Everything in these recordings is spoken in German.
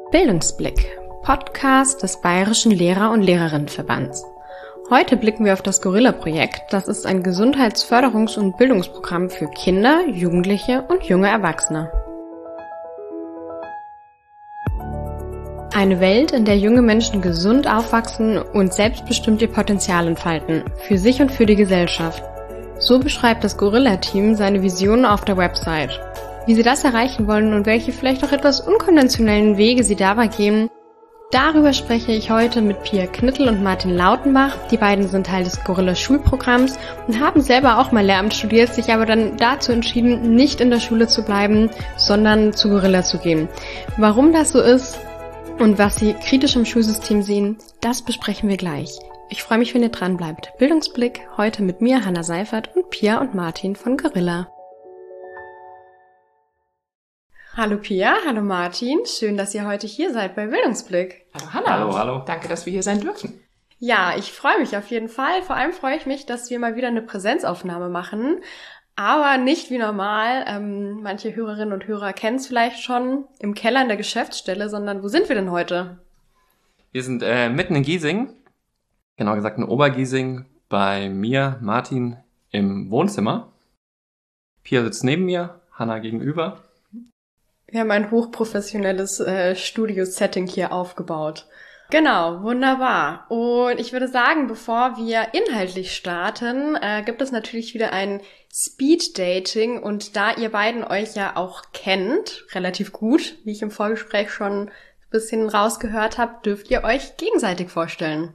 Bildungsblick, Podcast des Bayerischen Lehrer- und Lehrerinnenverbands. Heute blicken wir auf das Gorilla-Projekt. Das ist ein Gesundheitsförderungs- und Bildungsprogramm für Kinder, Jugendliche und junge Erwachsene. Eine Welt, in der junge Menschen gesund aufwachsen und selbstbestimmt ihr Potenzial entfalten, für sich und für die Gesellschaft. So beschreibt das Gorilla-Team seine Visionen auf der Website. Wie sie das erreichen wollen und welche vielleicht auch etwas unkonventionellen Wege sie dabei gehen, darüber spreche ich heute mit Pia Knittel und Martin Lautenbach. Die beiden sind Teil des Gorilla-Schulprogramms und haben selber auch mal Lehramt studiert, sich aber dann dazu entschieden, nicht in der Schule zu bleiben, sondern zu Gorilla zu gehen. Warum das so ist und was sie kritisch im Schulsystem sehen, das besprechen wir gleich. Ich freue mich, wenn ihr dran bleibt. Bildungsblick heute mit mir, Hanna Seifert, und Pia und Martin von Gorilla. Hallo Pia, hallo Martin. Schön, dass ihr heute hier seid bei Bildungsblick. Hallo Hanna. Hallo. Danke, dass wir hier sein dürfen. Ja, ich freue mich auf jeden Fall. Vor allem freue ich mich, dass wir mal wieder eine Präsenzaufnahme machen. Aber nicht wie normal. Manche Hörerinnen und Hörer kennen es vielleicht schon im Keller in der Geschäftsstelle, sondern wo sind wir denn heute? Wir sind mitten in Giesing, genau gesagt in Obergiesing, bei mir, Martin, im Wohnzimmer. Pia sitzt neben mir, Hanna gegenüber. Wir haben ein hochprofessionelles Studio-Setting hier aufgebaut. Genau, wunderbar. Und ich würde sagen, bevor wir inhaltlich starten, gibt es natürlich wieder ein Speed-Dating. Und da ihr beiden euch ja auch kennt, relativ gut, wie ich im Vorgespräch schon ein bisschen rausgehört habe, dürft ihr euch gegenseitig vorstellen.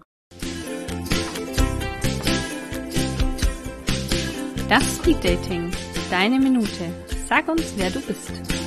Das Speed-Dating. Deine Minute. Sag uns, wer du bist.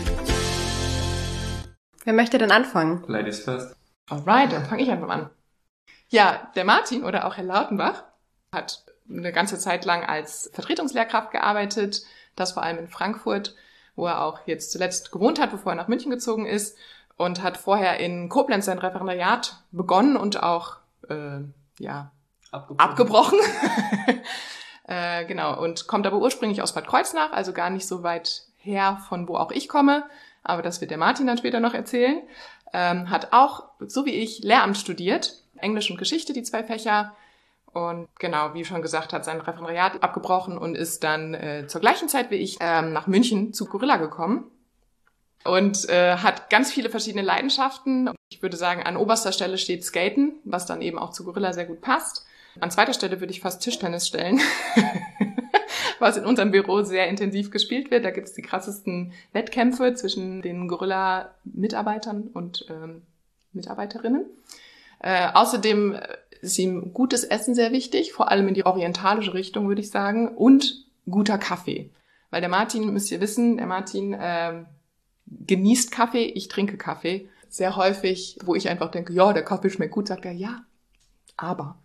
Wer möchte denn anfangen? Ladies first. Alright, dann fange ich einfach an. Ja, der Martin oder auch Herr Lautenbach hat eine ganze Zeit lang als Vertretungslehrkraft gearbeitet, das vor allem in Frankfurt, wo er auch jetzt zuletzt gewohnt hat, bevor er nach München gezogen ist, und hat vorher in Koblenz sein Referendariat begonnen und auch abgebrochen. Genau, und kommt aber ursprünglich aus Bad Kreuznach, also gar nicht so weit her, von wo auch ich komme. Aber das wird der Martin dann später noch erzählen. Hat auch, so wie ich, Lehramt studiert, Englisch und Geschichte, die 2 Fächer. Und genau, wie schon gesagt, hat sein Referendariat abgebrochen und ist dann zur gleichen Zeit wie ich nach München zu Gorilla gekommen. Und hat ganz viele verschiedene Leidenschaften. Ich würde sagen, an oberster Stelle steht Skaten, was dann eben auch zu Gorilla sehr gut passt. An zweiter Stelle würde ich fast Tischtennis stellen, was in unserem Büro sehr intensiv gespielt wird. Da gibt es die krassesten Wettkämpfe zwischen den Gorilla-Mitarbeitern und Mitarbeiterinnen. Außerdem ist ihm gutes Essen sehr wichtig, vor allem in die orientalische Richtung, würde ich sagen, und guter Kaffee. Weil der Martin, müsst ihr wissen, der Martin genießt Kaffee, ich trinke Kaffee. Sehr häufig, wo ich einfach denke, ja, der Kaffee schmeckt gut, sagt er, ja, aber...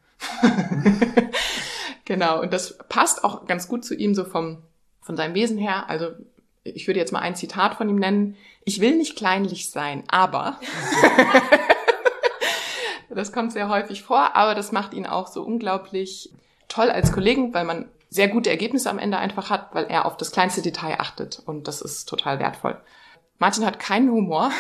Genau, und das passt auch ganz gut zu ihm so von seinem Wesen her. Also ich würde jetzt mal ein Zitat von ihm nennen. Ich will nicht kleinlich sein, aber... Das kommt sehr häufig vor, aber das macht ihn auch so unglaublich toll als Kollegen, weil man sehr gute Ergebnisse am Ende einfach hat, weil er auf das kleinste Detail achtet, und das ist total wertvoll. Martin hat keinen Humor.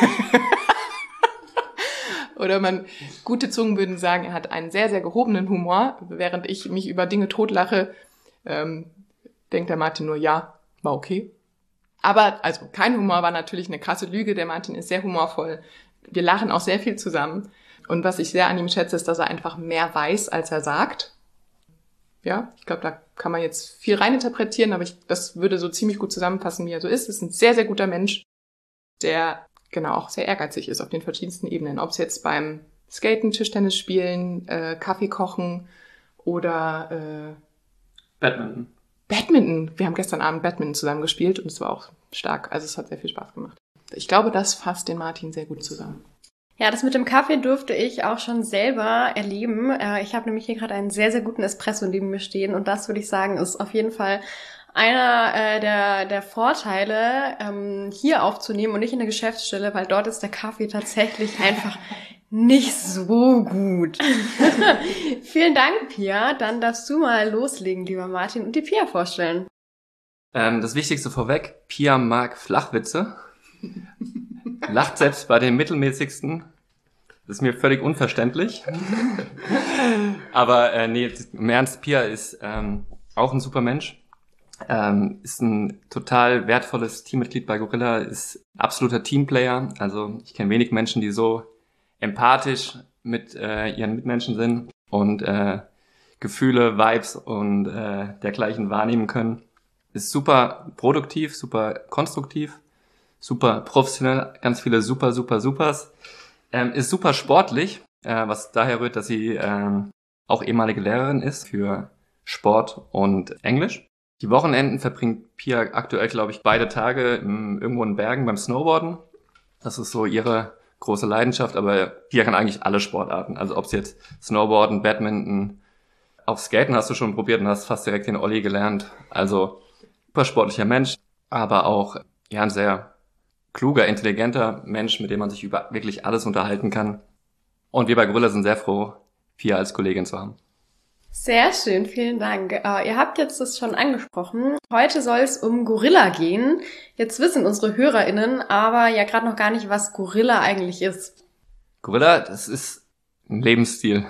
Oder gute Zungen würden sagen, er hat einen sehr, sehr gehobenen Humor. Während ich mich über Dinge totlache, denkt der Martin nur, ja, war okay. Aber, also kein Humor war natürlich eine krasse Lüge. Der Martin ist sehr humorvoll. Wir lachen auch sehr viel zusammen. Und was ich sehr an ihm schätze, ist, dass er einfach mehr weiß, als er sagt. Ja, ich glaube, da kann man jetzt viel reininterpretieren, aber das würde so ziemlich gut zusammenfassen, wie er so ist. Ist ein sehr, sehr guter Mensch, der genau auch sehr ehrgeizig ist auf den verschiedensten Ebenen. Ob es jetzt beim Skaten, Tischtennis spielen, Kaffee kochen oder Badminton. Badminton. Wir haben gestern Abend Badminton zusammen gespielt und es war auch stark. Also es hat sehr viel Spaß gemacht. Ich glaube, das fasst den Martin sehr gut zusammen. Ja, das mit dem Kaffee durfte ich auch schon selber erleben. Ich habe nämlich hier gerade einen sehr, sehr guten Espresso neben mir stehen, und das würde ich sagen, ist auf jeden Fall einer der Vorteile, hier aufzunehmen und nicht in der Geschäftsstelle, weil dort ist der Kaffee tatsächlich einfach nicht so gut. Vielen Dank, Pia. Dann darfst du mal loslegen, lieber Martin, und die Pia vorstellen. Das Wichtigste vorweg, Pia mag Flachwitze. lacht selbst bei den mittelmäßigsten. Das ist mir völlig unverständlich. Aber nee, im Ernst, Pia ist auch ein super Mensch. Ist ein total wertvolles Teammitglied bei Gorilla, ist absoluter Teamplayer. Also ich kenne wenig Menschen, die so empathisch mit ihren Mitmenschen sind und Gefühle, Vibes und dergleichen wahrnehmen können. Ist super produktiv, super konstruktiv, super professionell, ganz viele Supers. Ist super sportlich, was daher rührt, dass sie auch ehemalige Lehrerin ist für Sport und Englisch. Die Wochenenden verbringt Pia aktuell, glaube ich, beide Tage irgendwo in Bergen beim Snowboarden. Das ist so ihre große Leidenschaft, aber Pia kann eigentlich alle Sportarten. Also ob es jetzt Snowboarden, Badminton, auch Skaten hast du schon probiert und hast fast direkt den Olli gelernt. Also super sportlicher Mensch, aber auch ja ein sehr kluger, intelligenter Mensch, mit dem man sich über wirklich alles unterhalten kann. Und wir bei Gorilla sind sehr froh, Pia als Kollegin zu haben. Sehr schön, vielen Dank. Ihr habt jetzt das schon angesprochen. Heute soll es um Gorilla gehen. Jetzt wissen unsere HörerInnen aber ja gerade noch gar nicht, was Gorilla eigentlich ist. Gorilla, das ist ein Lebensstil.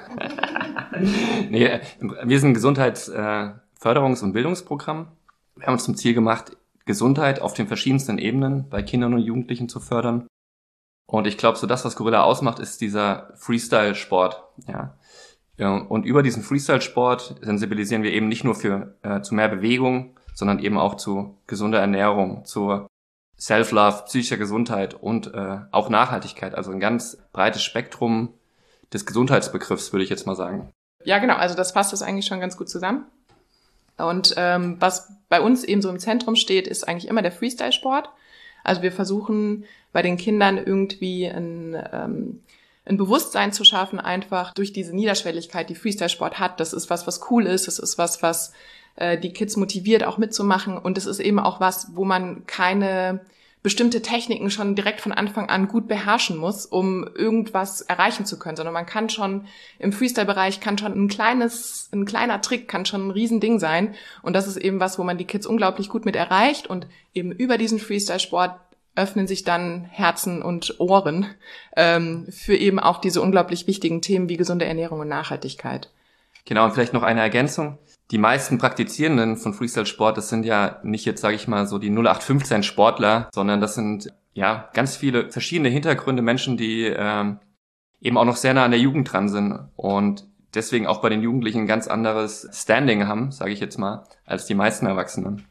Nee, wir sind ein Gesundheitsförderungs- und Bildungsprogramm. Wir haben uns zum Ziel gemacht, Gesundheit auf den verschiedensten Ebenen bei Kindern und Jugendlichen zu fördern. Und ich glaube, so das, was Gorilla ausmacht, ist dieser Freestyle-Sport. Ja. Und über diesen Freestyle-Sport sensibilisieren wir eben nicht nur zu mehr Bewegung, sondern eben auch zu gesunder Ernährung, zur Self-Love, psychischer Gesundheit und auch Nachhaltigkeit. Also ein ganz breites Spektrum des Gesundheitsbegriffs, würde ich jetzt mal sagen. Ja, genau. Also das fasst das eigentlich schon ganz gut zusammen. Und was bei uns eben so im Zentrum steht, ist eigentlich immer der Freestyle-Sport. Also wir versuchen bei den Kindern irgendwie ein Bewusstsein zu schaffen, einfach durch diese Niederschwelligkeit, die Freestyle-Sport hat. Das ist was cool ist. Das ist was die Kids motiviert, auch mitzumachen. Und es ist eben auch was, wo man keine bestimmte Techniken schon direkt von Anfang an gut beherrschen muss, um irgendwas erreichen zu können, sondern man kann schon im Freestyle-Bereich ein kleiner Trick kann schon ein Riesending sein. Und das ist eben was, wo man die Kids unglaublich gut mit erreicht. Und eben über diesen Freestyle-Sport öffnen sich dann Herzen und Ohren für eben auch diese unglaublich wichtigen Themen wie gesunde Ernährung und Nachhaltigkeit. Genau, und vielleicht noch eine Ergänzung. Die meisten Praktizierenden von Freestyle-Sport, das sind ja nicht jetzt, sage ich mal, so die 0815 Sportler, sondern das sind ja ganz viele verschiedene Hintergründe, Menschen, die eben auch noch sehr nah an der Jugend dran sind und deswegen auch bei den Jugendlichen ein ganz anderes Standing haben, sage ich jetzt mal, als die meisten Erwachsenen.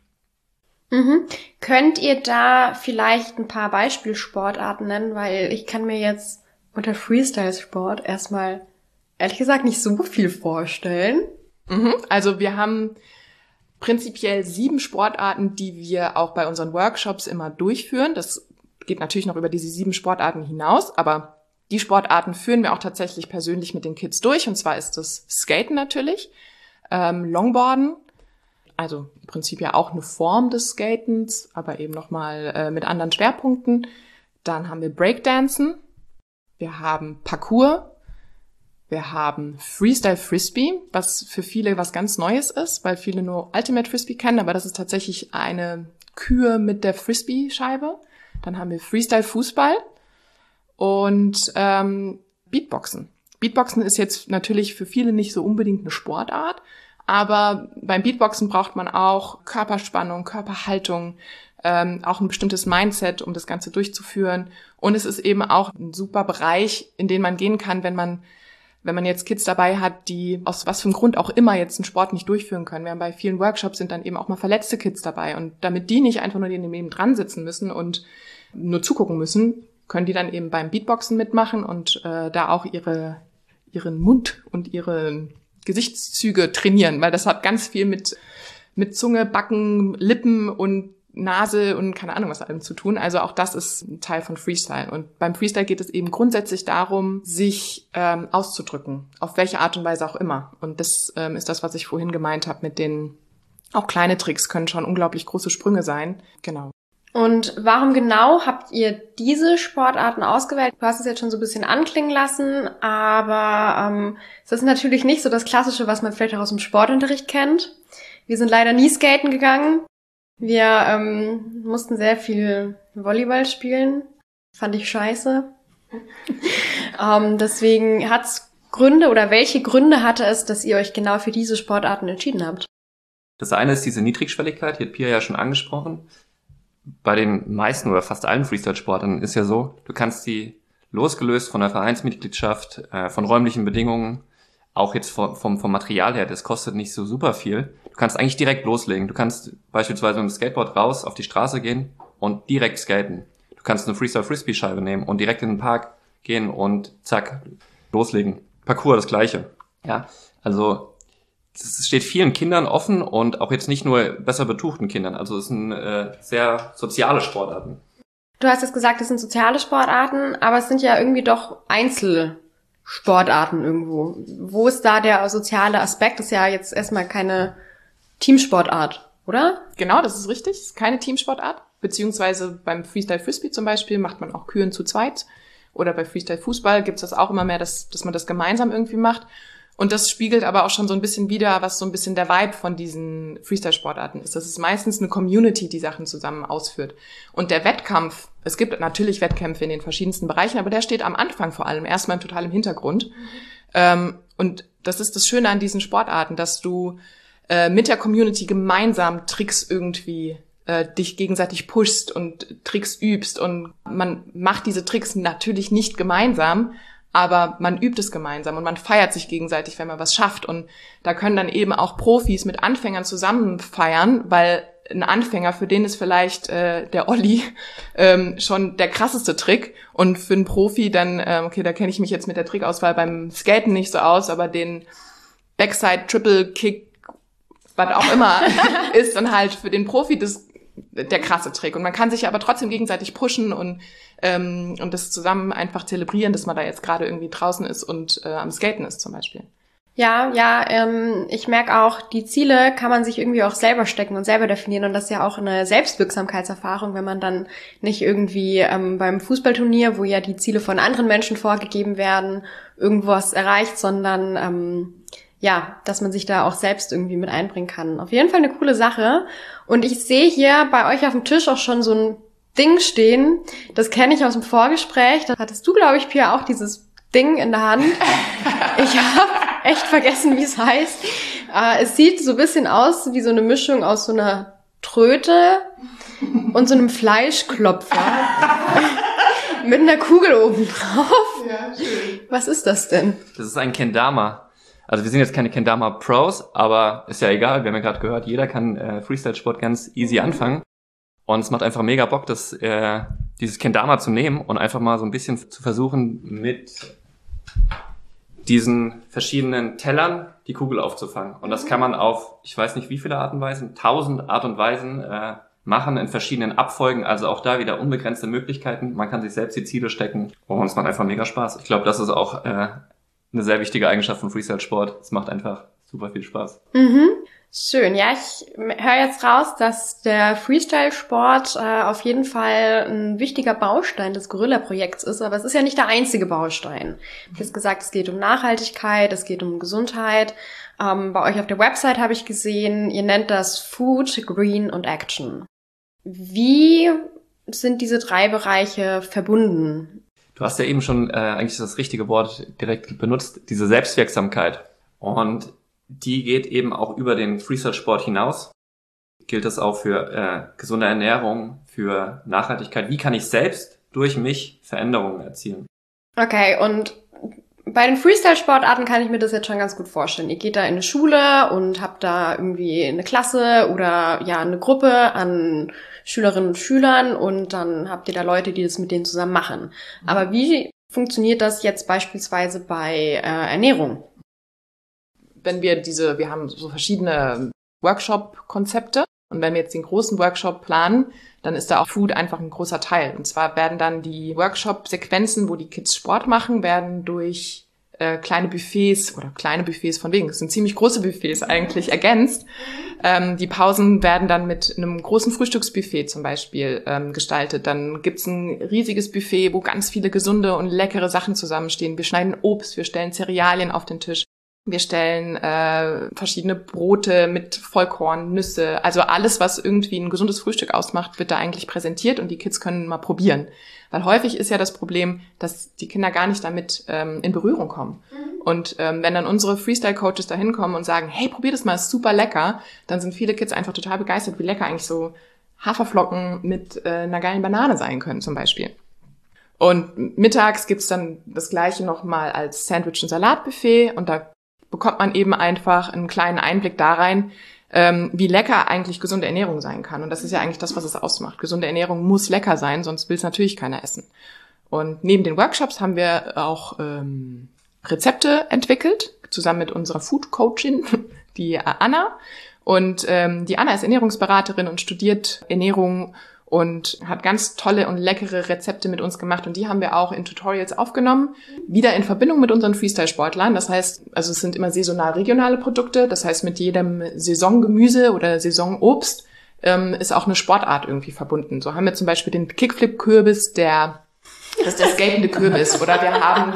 Könnt ihr da vielleicht ein paar Beispielsportarten nennen, weil ich kann mir jetzt unter Freestyle-Sport erstmal ehrlich gesagt nicht so viel vorstellen. Also wir haben prinzipiell 7 Sportarten, die wir auch bei unseren Workshops immer durchführen. Das geht natürlich noch über diese 7 Sportarten hinaus, aber die Sportarten führen wir auch tatsächlich persönlich mit den Kids durch. Und zwar ist das Skaten natürlich, Longboarden, also im Prinzip ja auch eine Form des Skatens, aber eben nochmal mit anderen Schwerpunkten. Dann haben wir Breakdancen, wir haben Parkour, wir haben Freestyle Frisbee, was für viele was ganz Neues ist, weil viele nur Ultimate Frisbee kennen, aber das ist tatsächlich eine Kür mit der Frisbee-Scheibe. Dann haben wir Freestyle Fußball und Beatboxen. Beatboxen ist jetzt natürlich für viele nicht so unbedingt eine Sportart, aber beim Beatboxen braucht man auch Körperspannung, Körperhaltung, auch ein bestimmtes Mindset, um das Ganze durchzuführen. Und es ist eben auch ein super Bereich, in den man gehen kann, wenn man jetzt Kids dabei hat, die aus was für einem Grund auch immer jetzt einen Sport nicht durchführen können. Wir haben bei vielen Workshops sind dann eben auch mal verletzte Kids dabei. Und damit die nicht einfach nur neben dran sitzen müssen und nur zugucken müssen, können die dann eben beim Beatboxen mitmachen und da auch ihren Mund und ihre Gesichtszüge trainieren, weil das hat ganz viel mit Zunge, Backen, Lippen und Nase und keine Ahnung was allem zu tun. Also auch das ist ein Teil von Freestyle. Und beim Freestyle geht es eben grundsätzlich darum, sich auszudrücken, auf welche Art und Weise auch immer. Und das ist das, was ich vorhin gemeint habe mit den, auch kleine Tricks können schon unglaublich große Sprünge sein. Genau. Und warum genau habt ihr diese Sportarten ausgewählt? Du hast es jetzt schon so ein bisschen anklingen lassen, aber es ist natürlich nicht so das Klassische, was man vielleicht auch aus dem Sportunterricht kennt. Wir sind leider nie skaten gegangen. Wir mussten sehr viel Volleyball spielen. Fand ich scheiße. Deswegen hat's Gründe oder welche Gründe hatte es, dass ihr euch genau für diese Sportarten entschieden habt? Das eine ist diese Niedrigschwelligkeit, die hat Pia ja schon angesprochen. Bei den meisten oder fast allen Freestyle-Sportarten ist ja so, du kannst die losgelöst von der Vereinsmitgliedschaft, von räumlichen Bedingungen, auch jetzt vom Material her, das kostet nicht so super viel. Du kannst eigentlich direkt loslegen. Du kannst beispielsweise mit dem Skateboard raus auf die Straße gehen und direkt skaten. Du kannst eine Freestyle-Frisbee-Scheibe nehmen und direkt in den Park gehen und zack, loslegen. Parkour das Gleiche. Ja, also es steht vielen Kindern offen und auch jetzt nicht nur besser betuchten Kindern. Also es sind sehr soziale Sportarten. Du hast jetzt gesagt, es sind soziale Sportarten, aber es sind ja irgendwie doch Einzelsportarten irgendwo. Wo ist da der soziale Aspekt? Das ist ja jetzt erstmal keine Teamsportart, oder? Genau, das ist richtig. Es ist keine Teamsportart. Beziehungsweise beim Freestyle Frisbee zum Beispiel macht man auch Küren zu zweit. Oder bei Freestyle Fußball gibt's das auch immer mehr, dass man das gemeinsam irgendwie macht. Und das spiegelt aber auch schon so ein bisschen wider, was so ein bisschen der Vibe von diesen Freestyle-Sportarten ist. Das ist meistens eine Community, die Sachen zusammen ausführt. Und der Wettkampf, es gibt natürlich Wettkämpfe in den verschiedensten Bereichen, aber der steht am Anfang vor allem erstmal total im Hintergrund. Und das ist das Schöne an diesen Sportarten, dass du mit der Community gemeinsam Tricks irgendwie dich gegenseitig pushst und Tricks übst. Und man macht diese Tricks natürlich nicht gemeinsam, aber man übt es gemeinsam und man feiert sich gegenseitig, wenn man was schafft. Und da können dann eben auch Profis mit Anfängern zusammen feiern, weil ein Anfänger, für den ist vielleicht der Olli schon der krasseste Trick. Und für einen Profi dann, okay, da kenne ich mich jetzt mit der Trickauswahl beim Skaten nicht so aus, aber den Backside Triple Kick, was auch immer, ist dann halt für den Profi der krasse Trick. Und man kann sich aber trotzdem gegenseitig pushen und das zusammen einfach zelebrieren, dass man da jetzt gerade irgendwie draußen ist und am Skaten ist zum Beispiel. Ja, ich merke auch, die Ziele kann man sich irgendwie auch selber stecken und selber definieren. Und das ist ja auch eine Selbstwirksamkeitserfahrung, wenn man dann nicht irgendwie beim Fußballturnier, wo ja die Ziele von anderen Menschen vorgegeben werden, irgendwas erreicht, sondern dass man sich da auch selbst irgendwie mit einbringen kann. Auf jeden Fall eine coole Sache. Und ich sehe hier bei euch auf dem Tisch auch schon so ein Ding stehen. Das kenne ich aus dem Vorgespräch. Da hattest du, glaube ich, Pia, auch dieses Ding in der Hand. Ich habe echt vergessen, wie es heißt. Es sieht so ein bisschen aus wie so eine Mischung aus so einer Tröte und so einem Fleischklopfer mit einer Kugel oben drauf. Ja, schön. Was ist das denn? Das ist ein Kendama. Also wir sind jetzt keine Kendama-Pros, aber ist ja egal. Wir haben ja gerade gehört, jeder kann Freestyle-Sport ganz easy anfangen. Und es macht einfach mega Bock, dieses Kendama zu nehmen und einfach mal so ein bisschen zu versuchen, mit diesen verschiedenen Tellern die Kugel aufzufangen. Und das kann man auf, ich weiß nicht wie viele Arten und Weisen, 1000 Art und Weisen machen in verschiedenen Abfolgen. Also auch da wieder unbegrenzte Möglichkeiten. Man kann sich selbst die Ziele stecken und es macht einfach mega Spaß. Ich glaube, das ist auch eine sehr wichtige Eigenschaft von Freestyle-Sport. Es macht einfach super viel Spaß. Mhm. Schön. Ja, ich höre jetzt raus, dass der Freestyle-Sport auf jeden Fall ein wichtiger Baustein des Gorilla-Projekts ist, aber es ist ja nicht der einzige Baustein. Du hast gesagt, es geht um Nachhaltigkeit, es geht um Gesundheit. Bei euch auf der Website habe ich gesehen, ihr nennt das Food, Green und Action. Wie sind diese 3 Bereiche verbunden? Du hast ja eben schon eigentlich das richtige Wort direkt benutzt, diese Selbstwirksamkeit. Und die geht eben auch über den Freestyle-Sport hinaus. Gilt das auch für gesunde Ernährung, für Nachhaltigkeit. Wie kann ich selbst durch mich Veränderungen erzielen? Okay, und bei den Freestyle-Sportarten kann ich mir das jetzt schon ganz gut vorstellen. Ihr geht da in eine Schule und habt da irgendwie eine Klasse oder ja eine Gruppe an Schülerinnen und Schülern und dann habt ihr da Leute, die das mit denen zusammen machen. Aber wie funktioniert das jetzt beispielsweise bei Ernährung? Wenn wir haben so verschiedene Workshop-Konzepte und wenn wir jetzt den großen Workshop planen, dann ist da auch Food einfach ein großer Teil. Und zwar werden dann die Workshop-Sequenzen, wo die Kids Sport machen, werden durch kleine Buffets von wegen, es sind ziemlich große Buffets eigentlich ergänzt. Die Pausen werden dann mit einem großen Frühstücksbuffet zum Beispiel gestaltet. Dann gibt's ein riesiges Buffet, wo ganz viele gesunde und leckere Sachen zusammenstehen. Wir schneiden Obst, wir stellen Cerealien auf den Tisch. Wir stellen verschiedene Brote mit Vollkorn, Nüsse, also alles, was irgendwie ein gesundes Frühstück ausmacht, wird da eigentlich präsentiert und die Kids können mal probieren. Weil häufig ist ja das Problem, dass die Kinder gar nicht damit in Berührung kommen. Und wenn dann unsere Freestyle-Coaches da hinkommen und sagen, hey, probier das mal, ist super lecker, dann sind viele Kids einfach total begeistert, wie lecker eigentlich so Haferflocken mit einer geilen Banane sein können zum Beispiel. Und mittags gibt's dann das Gleiche nochmal als Sandwich- und Salatbuffet und da bekommt man eben einfach einen kleinen Einblick da rein, wie lecker eigentlich gesunde Ernährung sein kann. Und das ist ja eigentlich das, was es ausmacht. Gesunde Ernährung muss lecker sein, sonst will es natürlich keiner essen. Und neben den Workshops haben wir auch Rezepte entwickelt, zusammen mit unserer Food-Coachin, die Anna. Und die Anna ist Ernährungsberaterin und studiert Ernährung und hat ganz tolle und leckere Rezepte mit uns gemacht. Und die haben wir auch in Tutorials aufgenommen, wieder in Verbindung mit unseren Freestyle-Sportlern. Das heißt, also es sind immer saisonal regionale Produkte. Das heißt, mit jedem Saisongemüse oder Saisonobst ist auch eine Sportart irgendwie verbunden. So haben wir zum Beispiel den Kickflip-Kürbis, das ist der skatende Kürbis. Oder wir haben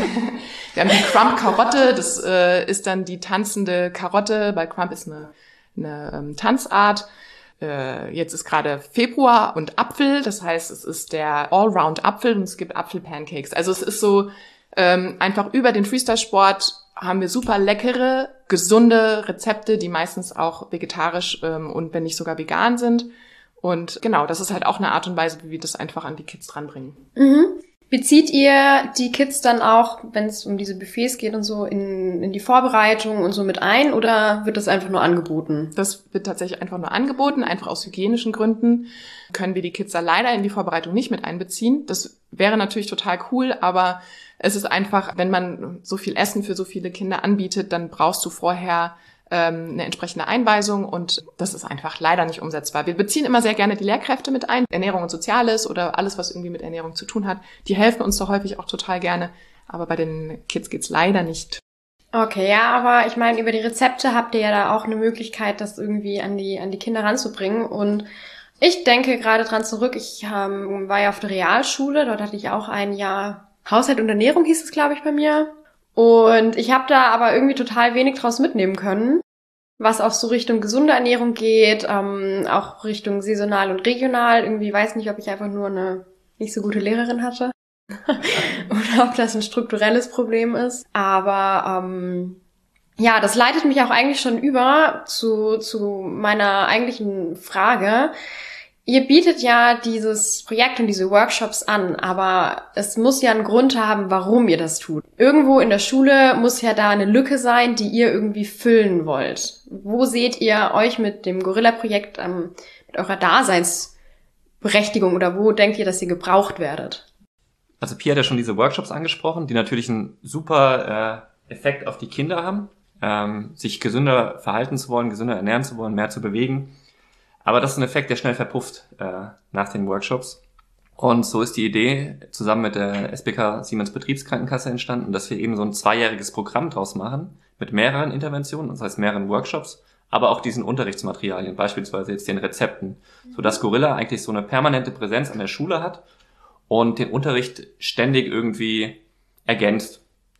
die Crump-Karotte, das ist dann die tanzende Karotte, weil Crump ist eine Tanzart. Jetzt ist gerade Februar und Apfel, das heißt, es ist der Allround-Apfel und es gibt Apfel-Pancakes. Also es ist so, einfach über den Freestyle-Sport haben wir super leckere, gesunde Rezepte, die meistens auch vegetarisch und wenn nicht sogar vegan sind. Und genau, das ist halt auch eine Art und Weise, wie wir das einfach an die Kids dranbringen. Mhm. Bezieht ihr die Kids dann auch, wenn es um diese Buffets geht und so, in die Vorbereitung und so mit ein oder wird das einfach nur angeboten? Das wird tatsächlich einfach nur angeboten, einfach aus hygienischen Gründen können wir die Kids da leider in die Vorbereitung nicht mit einbeziehen. Das wäre natürlich total cool, aber es ist einfach, wenn man so viel Essen für so viele Kinder anbietet, dann brauchst du vorher eine entsprechende Einweisung und das ist einfach leider nicht umsetzbar. Wir beziehen immer sehr gerne die Lehrkräfte mit ein, Ernährung und Soziales oder alles, was irgendwie mit Ernährung zu tun hat. Die helfen uns da häufig auch total gerne, aber bei den Kids geht's leider nicht. Okay, ja, aber ich meine, über die Rezepte habt ihr ja da auch eine Möglichkeit, das irgendwie an die Kinder ranzubringen und ich denke gerade dran zurück, ich war ja auf der Realschule, dort hatte ich auch ein Jahr Haushalt und Ernährung, hieß es, glaube ich, bei mir. Und ich habe da aber irgendwie total wenig draus mitnehmen können, was auch so Richtung gesunde Ernährung geht, auch Richtung saisonal und regional. Irgendwie weiß nicht, ob ich einfach nur eine nicht so gute Lehrerin hatte oder ob das ein strukturelles Problem ist. Aber ja, das leitet mich auch eigentlich schon über zu meiner eigentlichen Frage. Ihr bietet ja dieses Projekt und diese Workshops an, aber es muss ja einen Grund haben, warum ihr das tut. Irgendwo in der Schule muss ja da eine Lücke sein, die ihr irgendwie füllen wollt. Wo seht ihr euch mit dem Gorilla-Projekt, mit eurer Daseinsberechtigung oder wo denkt ihr, dass ihr gebraucht werdet? Also Pia hat ja schon diese Workshops angesprochen, die natürlich einen super Effekt auf die Kinder haben, sich gesünder verhalten zu wollen, gesünder ernähren zu wollen, mehr zu bewegen. Aber das ist ein Effekt, der schnell verpufft nach den Workshops. Und so ist die Idee zusammen mit der SBK Siemens Betriebskrankenkasse entstanden, dass wir eben so ein 2-jähriges Programm draus machen mit mehreren Interventionen, das heißt mehreren Workshops, aber auch diesen Unterrichtsmaterialien, beispielsweise jetzt den Rezepten, sodass Gorilla eigentlich so eine permanente Präsenz an der Schule hat und den Unterricht ständig irgendwie ergänzt.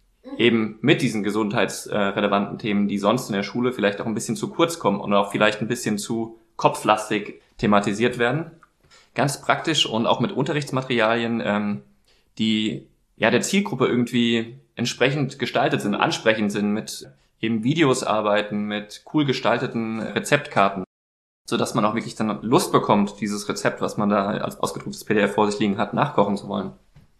Eben mit diesen gesundheitsrelevanten Themen, die sonst in der Schule vielleicht auch ein bisschen zu kurz kommen und auch vielleicht ein bisschen zu kopflastig thematisiert werden. Ganz praktisch und auch mit Unterrichtsmaterialien, die ja der Zielgruppe irgendwie entsprechend gestaltet sind, ansprechend sind, mit eben Videos arbeiten, mit cool gestalteten Rezeptkarten, sodass man auch wirklich dann Lust bekommt, dieses Rezept, was man da als ausgedrucktes PDF vor sich liegen hat, nachkochen zu wollen.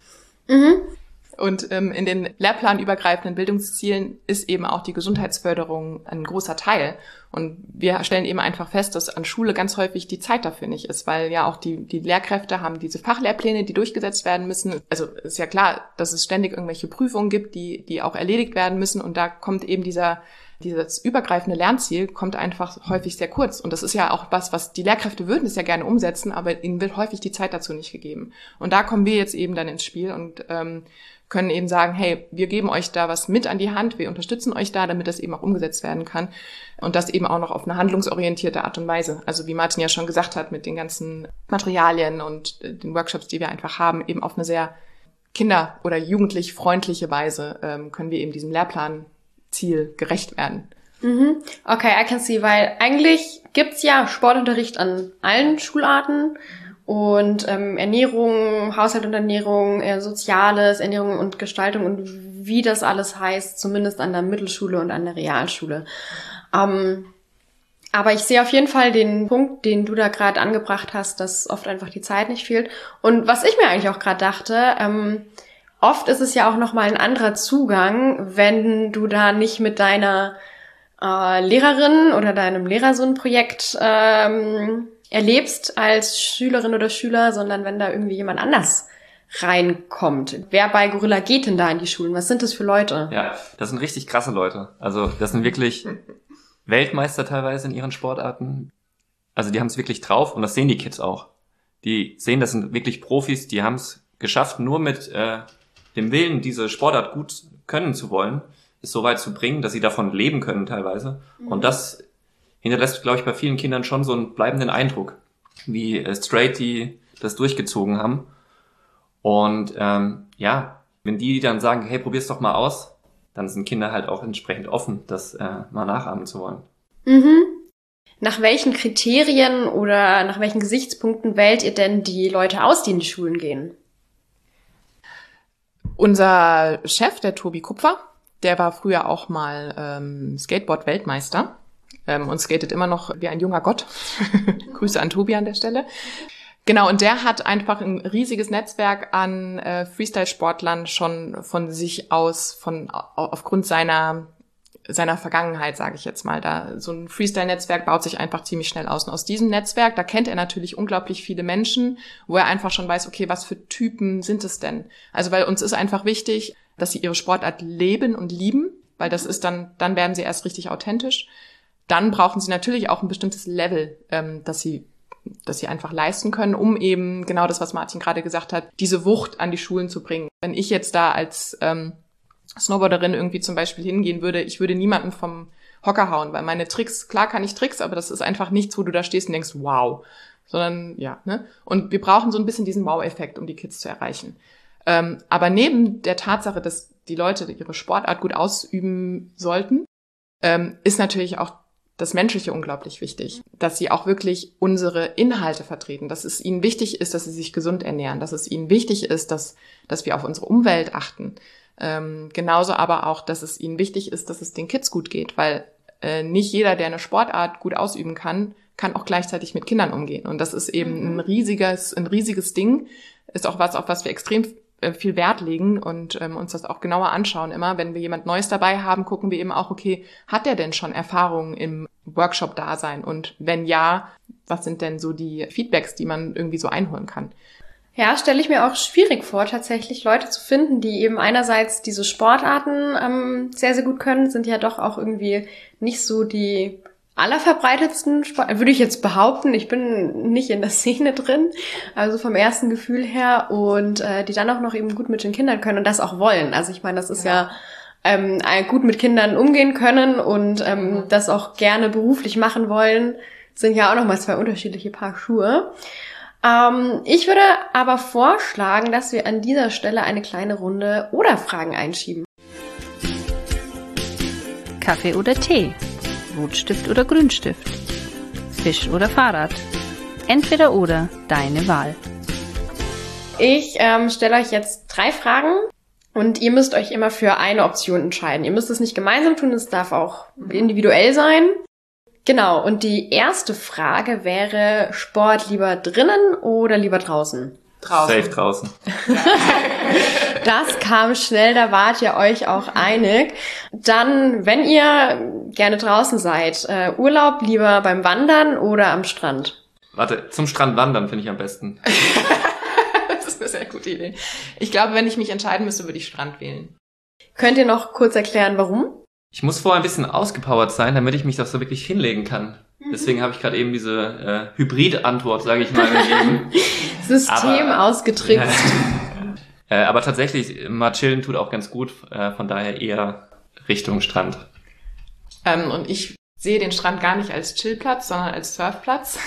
Mhm. Und in den lehrplanübergreifenden Bildungszielen ist eben auch die Gesundheitsförderung ein großer Teil. Und wir stellen eben einfach fest, dass an Schule ganz häufig die Zeit dafür nicht ist, weil ja auch die Lehrkräfte haben diese Fachlehrpläne, die durchgesetzt werden müssen. Also ist ja klar, dass es ständig irgendwelche Prüfungen gibt, die auch erledigt werden müssen. Und da kommt eben dieses übergreifende Lernziel kommt einfach häufig sehr kurz. Und das ist ja auch was die Lehrkräfte würden es ja gerne umsetzen, aber ihnen wird häufig die Zeit dazu nicht gegeben. Und da kommen wir jetzt eben dann ins Spiel und können eben sagen, hey, wir geben euch da was mit an die Hand, wir unterstützen euch da, damit das eben auch umgesetzt werden kann und das eben auch noch auf eine handlungsorientierte Art und Weise. Also wie Martin ja schon gesagt hat, mit den ganzen Materialien und den Workshops, die wir einfach haben, eben auf eine sehr kinder- oder jugendlich freundliche Weise können wir eben diesem Lehrplanziel Ziel gerecht werden. Okay, I can see, weil eigentlich gibt's ja Sportunterricht an allen Schularten und Ernährung, Haushalt und Ernährung, Soziales, Ernährung und Gestaltung und wie das alles heißt, zumindest an der Mittelschule und an der Realschule. Aber ich sehe auf jeden Fall den Punkt, den du da gerade angebracht hast, dass oft einfach die Zeit nicht fehlt. Und was ich mir eigentlich auch gerade dachte, oft ist es ja auch nochmal ein anderer Zugang, wenn du da nicht mit deiner Lehrerin oder deinem Lehrer so ein Projekt erlebst als Schülerin oder Schüler, sondern wenn da irgendwie jemand anders reinkommt. Wer bei Gorilla geht denn da in die Schulen? Was sind das für Leute? Ja, das sind richtig krasse Leute. Also das sind wirklich Weltmeister teilweise in ihren Sportarten. Also die haben es wirklich drauf und das sehen die Kids auch. Die sehen, das sind wirklich Profis, die haben es geschafft, nur mit dem Willen, diese Sportart gut können zu wollen, es so weit zu bringen, dass sie davon leben können teilweise. Und das hinterlässt, glaube ich, bei vielen Kindern schon so einen bleibenden Eindruck, wie straight die das durchgezogen haben. Und ja, wenn die dann sagen, hey, probier's doch mal aus, dann sind Kinder halt auch entsprechend offen, das mal nachahmen zu wollen. Nach welchen Kriterien oder nach welchen Gesichtspunkten wählt ihr denn die Leute aus, die in die Schulen gehen? Unser Chef, der Tobi Kupfer, der war früher auch mal Skateboard-Weltmeister und skatet immer noch wie ein junger Gott. Grüße an Tobi an der Stelle. Genau, und der hat einfach ein riesiges Netzwerk an Freestyle-Sportlern schon von sich aus, aufgrund seiner Vergangenheit, sage ich jetzt mal. Da so ein Freestyle-Netzwerk baut sich einfach ziemlich schnell aus. Und aus diesem Netzwerk, da kennt er natürlich unglaublich viele Menschen, wo er einfach schon weiß, okay, was für Typen sind es denn? Also weil uns ist einfach wichtig, dass sie ihre Sportart leben und lieben, weil das ist dann werden sie erst richtig authentisch. Dann brauchen sie natürlich auch ein bestimmtes Level, dass sie einfach leisten können, um eben genau das, was Martin gerade gesagt hat, diese Wucht an die Schulen zu bringen. Wenn ich jetzt da als Snowboarderin irgendwie zum Beispiel hingehen würde, ich würde niemanden vom Hocker hauen, weil meine Tricks, klar kann ich Tricks, aber das ist einfach nichts, wo du da stehst und denkst, wow, sondern ja, ne? Und wir brauchen so ein bisschen diesen Wow-Effekt, um die Kids zu erreichen. Aber neben der Tatsache, dass die Leute ihre Sportart gut ausüben sollten, ist natürlich auch das Menschliche unglaublich wichtig, dass sie auch wirklich unsere Inhalte vertreten, dass es ihnen wichtig ist, dass sie sich gesund ernähren, dass es ihnen wichtig ist, dass wir auf unsere Umwelt achten. Genauso aber auch, dass es ihnen wichtig ist, dass es den Kids gut geht, weil nicht jeder, der eine Sportart gut ausüben kann auch gleichzeitig mit Kindern umgehen. Und das ist eben ein riesiges Ding, ist auch was, auf was wir extrem viel Wert legen und uns das auch genauer anschauen immer. Wenn wir jemand Neues dabei haben, gucken wir eben auch, okay, hat der denn schon Erfahrungen im Workshop-Dasein? Und wenn ja, was sind denn so die Feedbacks, die man irgendwie so einholen kann? Ja, stelle ich mir auch schwierig vor, tatsächlich Leute zu finden, die eben einerseits diese Sportarten sehr, sehr gut können, sind ja doch auch irgendwie nicht so die allerverbreitetsten Sport, würde ich jetzt behaupten. Ich bin nicht in der Szene drin, also vom ersten Gefühl her, und die dann auch noch eben gut mit den Kindern können und das auch wollen. Also ich meine, das ist ja gut mit Kindern umgehen können und das auch gerne beruflich machen wollen, sind ja auch nochmal zwei unterschiedliche Paar Schuhe. Ich würde aber vorschlagen, dass wir an dieser Stelle eine kleine Runde Oder-Fragen einschieben. Kaffee oder Tee? Rotstift oder Grünstift? Fisch oder Fahrrad? Entweder oder, deine Wahl. Ich stelle euch jetzt 3 Fragen und ihr müsst euch immer für eine Option entscheiden. Ihr müsst es nicht gemeinsam tun, es darf auch individuell sein. Genau, und die erste Frage wäre, Sport lieber drinnen oder lieber draußen? Draußen. Safe draußen. Das kam schnell, da wart ihr euch auch einig. Dann, wenn ihr gerne draußen seid, Urlaub lieber beim Wandern oder am Strand? Warte, zum Strand wandern finde ich am besten. Das ist eine sehr gute Idee. Ich glaube, wenn ich mich entscheiden müsste, würde ich Strand wählen. Könnt ihr noch kurz erklären, warum? Ich muss vorher ein bisschen ausgepowert sein, damit ich mich das so wirklich hinlegen kann. Deswegen habe ich gerade eben diese Hybrid-Antwort, sage ich mal, gegeben. System ausgetrickst. Aber tatsächlich, mal chillen tut auch ganz gut. Von daher eher Richtung Strand. Und ich sehe den Strand gar nicht als Chillplatz, sondern als Surfplatz.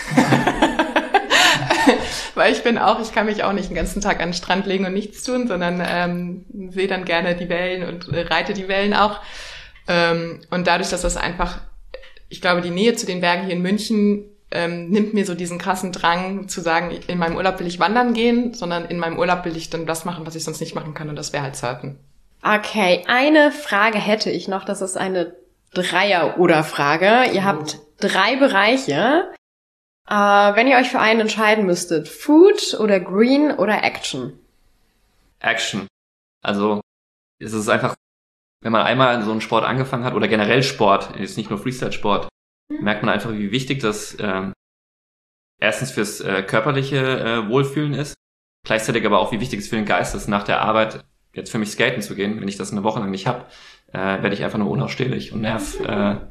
Weil ich kann mich auch nicht den ganzen Tag an den Strand legen und nichts tun, sondern sehe dann gerne die Wellen und reite die Wellen auch. Und dadurch, dass das einfach, ich glaube, die Nähe zu den Bergen hier in München nimmt mir so diesen krassen Drang zu sagen, in meinem Urlaub will ich wandern gehen, sondern in meinem Urlaub will ich dann das machen, was ich sonst nicht machen kann, und das wäre halt Surfen. Okay, eine Frage hätte ich noch, das ist eine Dreier-Oder-Frage. Ihr habt 3 Bereiche. Wenn ihr euch für einen entscheiden müsstet, Food oder Green oder Action? Action. Also es ist einfach, wenn man einmal so einen Sport angefangen hat oder generell Sport, jetzt nicht nur Freestyle-Sport, merkt man einfach, wie wichtig das erstens fürs körperliche Wohlfühlen ist, gleichzeitig aber auch, wie wichtig es für den Geist ist, nach der Arbeit jetzt für mich skaten zu gehen. Wenn ich das eine Woche lang nicht habe, werde ich einfach nur unausstehlich und nerv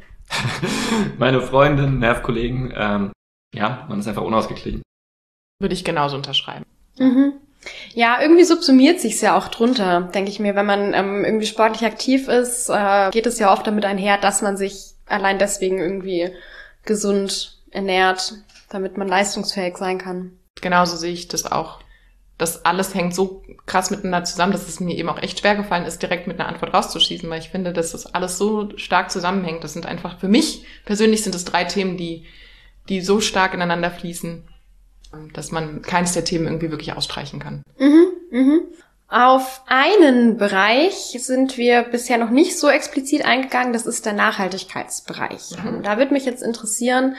meine Freundin, nerv Kollegen. Ja, man ist einfach unausgeglichen. Würde ich genauso unterschreiben. Mhm. Ja, irgendwie subsumiert sich's ja auch drunter, denke ich mir. Wenn man irgendwie sportlich aktiv ist, geht es ja oft damit einher, dass man sich allein deswegen irgendwie gesund ernährt, damit man leistungsfähig sein kann. Genauso sehe ich das auch. Das alles hängt so krass miteinander zusammen, dass es mir eben auch echt schwer gefallen ist, direkt mit einer Antwort rauszuschießen, weil ich finde, dass das alles so stark zusammenhängt. Das sind einfach, für mich persönlich sind es 3 Themen, die so stark ineinander fließen, dass man keines der Themen irgendwie wirklich ausstreichen kann. Auf einen Bereich sind wir bisher noch nicht so explizit eingegangen, das ist der Nachhaltigkeitsbereich. Da würde mich jetzt interessieren,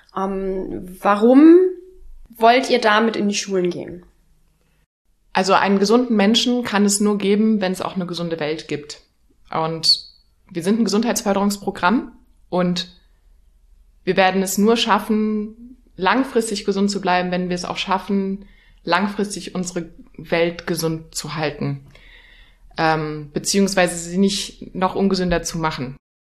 warum wollt ihr damit in die Schulen gehen? Also einen gesunden Menschen kann es nur geben, wenn es auch eine gesunde Welt gibt. Und wir sind ein Gesundheitsförderungsprogramm und wir werden es nur schaffen, langfristig gesund zu bleiben, wenn wir es auch schaffen, langfristig unsere Welt gesund zu halten, beziehungsweise sie nicht noch ungesünder zu machen.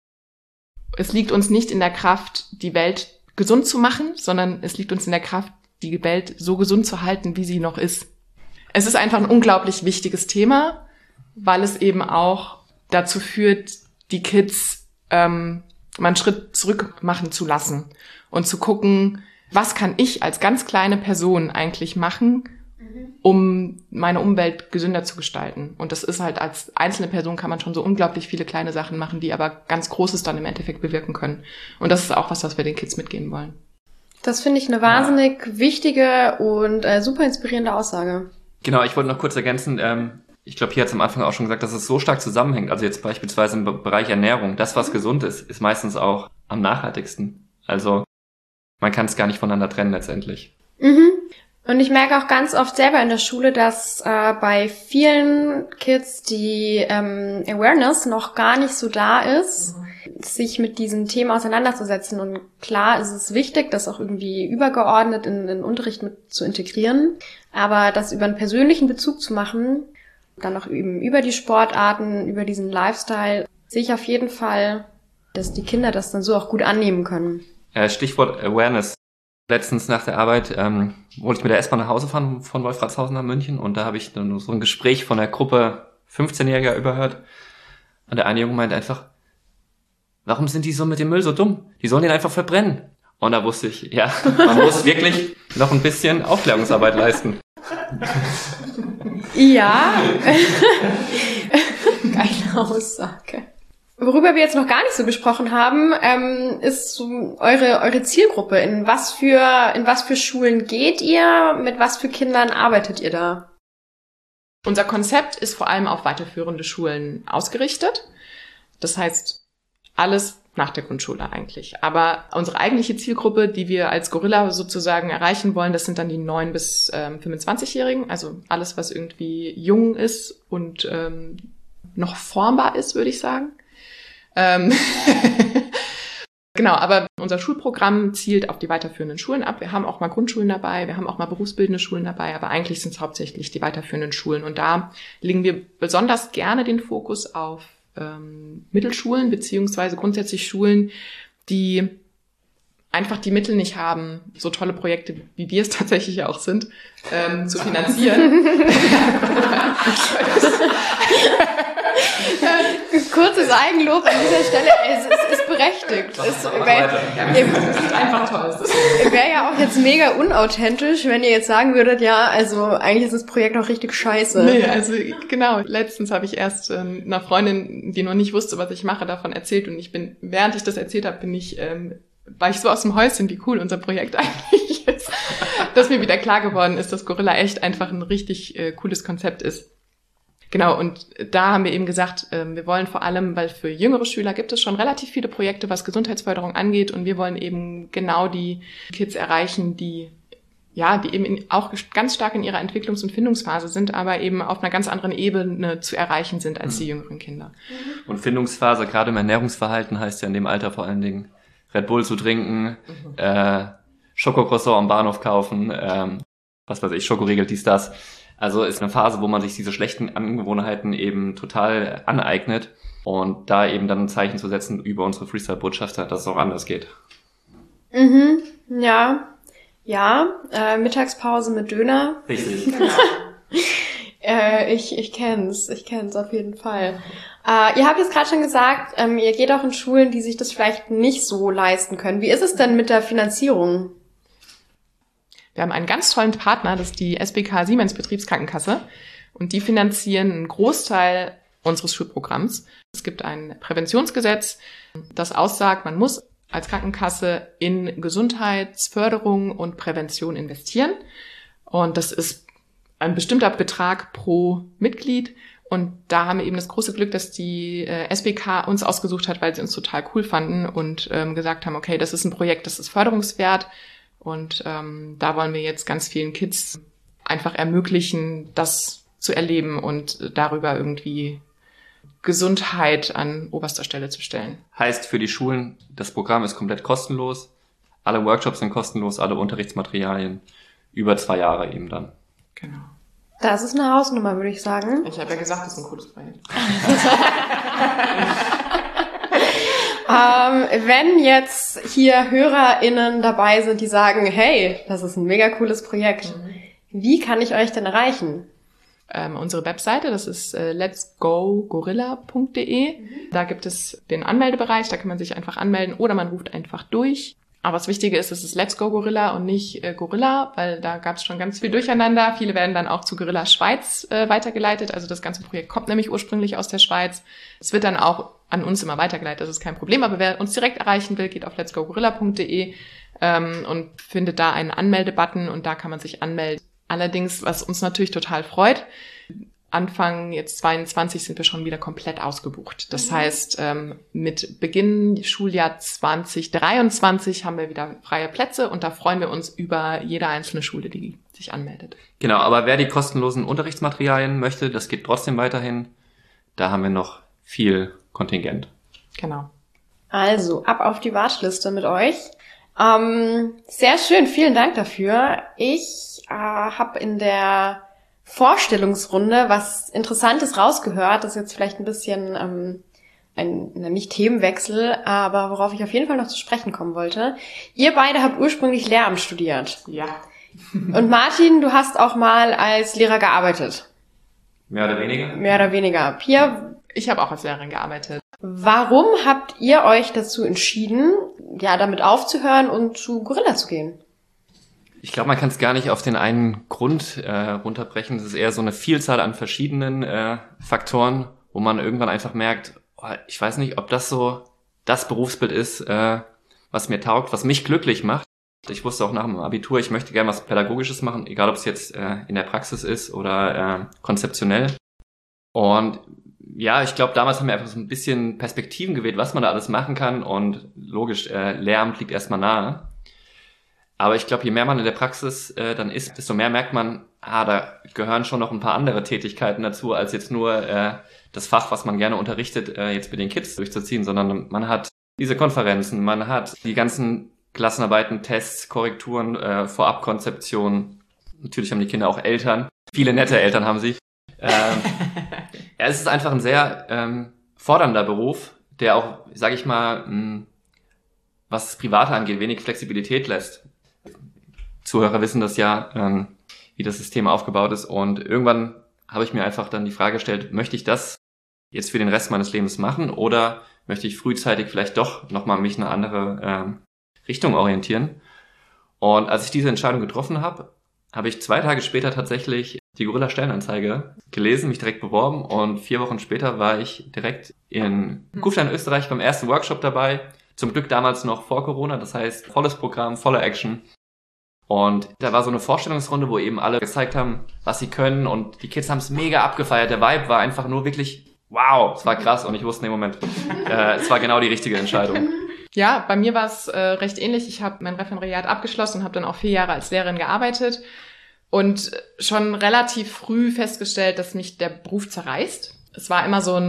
Es liegt uns nicht in der Kraft, die Welt gesund zu machen, sondern es liegt uns in der Kraft, die Welt so gesund zu halten, wie sie noch ist. Es ist einfach ein unglaublich wichtiges Thema, weil es eben auch dazu führt, die Kids mal einen Schritt zurück machen zu lassen und zu gucken, was kann ich als ganz kleine Person eigentlich machen, um meine Umwelt gesünder zu gestalten. Und das ist halt, als einzelne Person kann man schon so unglaublich viele kleine Sachen machen, die aber ganz Großes dann im Endeffekt bewirken können. Und das ist auch was wir den Kids mitgeben wollen. Das finde ich eine wahnsinnig wichtige und super inspirierende Aussage. Genau, ich wollte noch kurz ergänzen, ich glaube, hier hat es am Anfang auch schon gesagt, dass es so stark zusammenhängt. Also jetzt beispielsweise im Bereich Ernährung. Das, was gesund ist meistens auch am nachhaltigsten. Also man kann es gar nicht voneinander trennen letztendlich. Und ich merke auch ganz oft selber in der Schule, dass bei vielen Kids die Awareness noch gar nicht so da ist, sich mit diesem Thema auseinanderzusetzen. Und klar ist es wichtig, das auch irgendwie übergeordnet in den Unterricht mit zu integrieren. Aber das über einen persönlichen Bezug zu machen, dann auch eben über die Sportarten, über diesen Lifestyle, sehe ich auf jeden Fall, dass die Kinder das dann so auch gut annehmen können. Stichwort Awareness. Letztens nach der Arbeit wollte ich mit der S-Bahn nach Hause fahren von Wolfratshausen nach München und da habe ich dann so ein Gespräch von der Gruppe 15-Jähriger überhört. Und der eine Junge meinte einfach, warum sind die so mit dem Müll so dumm? Die sollen den einfach verbrennen. Und da wusste ich, ja, man muss wirklich noch ein bisschen Aufklärungsarbeit leisten. Ja, geile Aussage. Worüber wir jetzt noch gar nicht so gesprochen haben, ist so eure Zielgruppe. In was für Schulen geht ihr? Mit was für Kindern arbeitet ihr da? Unser Konzept ist vor allem auf weiterführende Schulen ausgerichtet. Das heißt, alles nach der Grundschule eigentlich. Aber unsere eigentliche Zielgruppe, die wir als Gorilla sozusagen erreichen wollen, das sind dann die 9- bis 25-Jährigen. Also alles, was irgendwie jung ist und noch formbar ist, würde ich sagen. Genau, aber unser Schulprogramm zielt auf die weiterführenden Schulen ab. Wir haben auch mal Grundschulen dabei, wir haben auch mal berufsbildende Schulen dabei, aber eigentlich sind es hauptsächlich die weiterführenden Schulen. Und da legen wir besonders gerne den Fokus auf Mittelschulen beziehungsweise grundsätzlich Schulen, die einfach die Mittel nicht haben, so tolle Projekte, wie wir es tatsächlich auch sind, zu finanzieren. Kurze das Eigenlob an dieser Stelle, es ist berechtigt. Es einfach toll. wäre ja auch jetzt mega unauthentisch, wenn ihr jetzt sagen würdet, ja, also eigentlich ist das Projekt auch richtig scheiße. Nee, also genau. Letztens habe ich erst einer Freundin, die noch nicht wusste, was ich mache, davon erzählt. Und während ich das erzählt habe, war ich so aus dem Häuschen, wie cool unser Projekt eigentlich ist, dass mir wieder klar geworden ist, dass Gorilla echt einfach ein richtig cooles Konzept ist. Genau, und da haben wir eben gesagt, wir wollen vor allem, weil für jüngere Schüler gibt es schon relativ viele Projekte, was Gesundheitsförderung angeht, und wir wollen eben genau die Kids erreichen, die eben auch ganz stark in ihrer Entwicklungs- und Findungsphase sind, aber eben auf einer ganz anderen Ebene zu erreichen sind als die jüngeren Kinder. Und Findungsphase, gerade im Ernährungsverhalten, heißt ja in dem Alter vor allen Dingen Red Bull zu trinken, Schokocroissant am Bahnhof kaufen, was weiß ich, Schokoriegel, dies, das. Also ist eine Phase, wo man sich diese schlechten Angewohnheiten eben total aneignet und da eben dann ein Zeichen zu setzen über unsere Freestyle-Botschafter, dass es auch anders geht. Mhm, ja. Ja, Mittagspause mit Döner. Richtig. Ich kenn's auf jeden Fall. Ihr habt jetzt gerade schon gesagt, ihr geht auch in Schulen, die sich das vielleicht nicht so leisten können. Wie ist es denn mit der Finanzierung? Wir haben einen ganz tollen Partner, das ist die SBK Siemens Betriebskrankenkasse, und die finanzieren einen Großteil unseres Schulprogramms. Es gibt ein Präventionsgesetz, das aussagt, man muss als Krankenkasse in Gesundheitsförderung und Prävention investieren. Und das ist ein bestimmter Betrag pro Mitglied. Und da haben wir eben das große Glück, dass die SBK uns ausgesucht hat, weil sie uns total cool fanden und gesagt haben, okay, das ist ein Projekt, das ist förderungswert. Und da wollen wir jetzt ganz vielen Kids einfach ermöglichen, das zu erleben und darüber irgendwie Gesundheit an oberster Stelle zu stellen. Heißt für die Schulen, das Programm ist komplett kostenlos. Alle Workshops sind kostenlos, alle Unterrichtsmaterialien über 2 Jahre eben dann. Genau. Das ist eine Hausnummer, würde ich sagen. Ich habe ja gesagt, das ist ein cooles Projekt. Wenn jetzt hier HörerInnen dabei sind, die sagen, hey, das ist ein mega cooles Projekt, wie kann ich euch denn erreichen? Unsere Webseite, das ist letsgogorilla.de. Da gibt es den Anmeldebereich, da kann man sich einfach anmelden oder man ruft einfach durch. Aber das Wichtige ist, es ist Let's Go Gorilla und nicht Gorilla, weil da gab es schon ganz viel Durcheinander. Viele werden dann auch zu Gorilla Schweiz weitergeleitet. Also das ganze Projekt kommt nämlich ursprünglich aus der Schweiz. Es wird dann auch an uns immer weitergeleitet, das ist kein Problem. Aber wer uns direkt erreichen will, geht auf letsgogorilla.de und findet da einen Anmeldebutton und da kann man sich anmelden. Allerdings, was uns natürlich total freut, Anfang jetzt 22 sind wir schon wieder komplett ausgebucht. Das heißt, mit Beginn Schuljahr 2023 haben wir wieder freie Plätze und da freuen wir uns über jede einzelne Schule, die sich anmeldet. Genau, aber wer die kostenlosen Unterrichtsmaterialien möchte, das geht trotzdem weiterhin. Da haben wir noch viel Kontingent. Genau. Also, ab auf die Warteliste mit euch. Sehr schön, vielen Dank dafür. Ich habe in der Vorstellungsrunde was Interessantes rausgehört. Das ist jetzt vielleicht ein bisschen nicht Themenwechsel, aber worauf ich auf jeden Fall noch zu sprechen kommen wollte. Ihr beide habt ursprünglich Lehramt studiert. Ja. Und Martin, du hast auch mal als Lehrer gearbeitet. Mehr oder weniger? Mehr oder weniger. Pia, Ich habe auch als Lehrerin gearbeitet. warum habt ihr euch dazu entschieden, ja, damit aufzuhören und zu Gorilla zu gehen? Ich glaube, man kann es gar nicht auf den einen Grund runterbrechen. Es ist eher so eine Vielzahl an verschiedenen Faktoren, wo man irgendwann einfach merkt, oh, ich weiß nicht, ob das so das Berufsbild ist, was mir taugt, was mich glücklich macht. Ich wusste auch nach dem Abitur, ich möchte gerne was Pädagogisches machen, egal ob es jetzt in der Praxis ist oder konzeptionell. Und ja, ich glaube, damals haben wir einfach so ein bisschen Perspektiven gewählt, was man da alles machen kann. Und logisch, Lehramt liegt erstmal nahe. Aber ich glaube, je mehr man in der Praxis dann ist, desto mehr merkt man, da gehören schon noch ein paar andere Tätigkeiten dazu, als jetzt nur das Fach, was man gerne unterrichtet, jetzt mit den Kids durchzuziehen, sondern man hat diese Konferenzen, man hat die ganzen Klassenarbeiten, Tests, Korrekturen, Vorabkonzeptionen. Natürlich haben die Kinder auch Eltern. Viele nette Eltern haben sie. Ja, es ist einfach ein sehr fordernder Beruf, der auch, sage ich mal, was das Private angeht, wenig Flexibilität lässt. Zuhörer wissen das ja, wie das System aufgebaut ist. Und irgendwann habe ich mir einfach dann die Frage gestellt, möchte ich das jetzt für den Rest meines Lebens machen oder möchte ich frühzeitig vielleicht doch nochmal mich in eine andere Richtung orientieren. Und als ich diese Entscheidung getroffen habe, habe ich 2 Tage später tatsächlich die Gorilla-Stellenanzeige gelesen, mich direkt beworben und 4 Wochen später war ich direkt in Kufstein, Österreich beim ersten Workshop dabei. Zum Glück damals noch vor Corona, das heißt volles Programm, voller Action. Und da war so eine Vorstellungsrunde, wo eben alle gezeigt haben, was sie können und die Kids haben es mega abgefeiert. Der Vibe war einfach nur wirklich, wow, es war krass und ich wusste in dem Moment, es war genau die richtige Entscheidung. Ja, bei mir war es recht ähnlich. Ich habe mein Referendariat abgeschlossen und habe dann auch 4 Jahre als Lehrerin gearbeitet und schon relativ früh festgestellt, dass mich der Beruf zerreißt. Es war immer so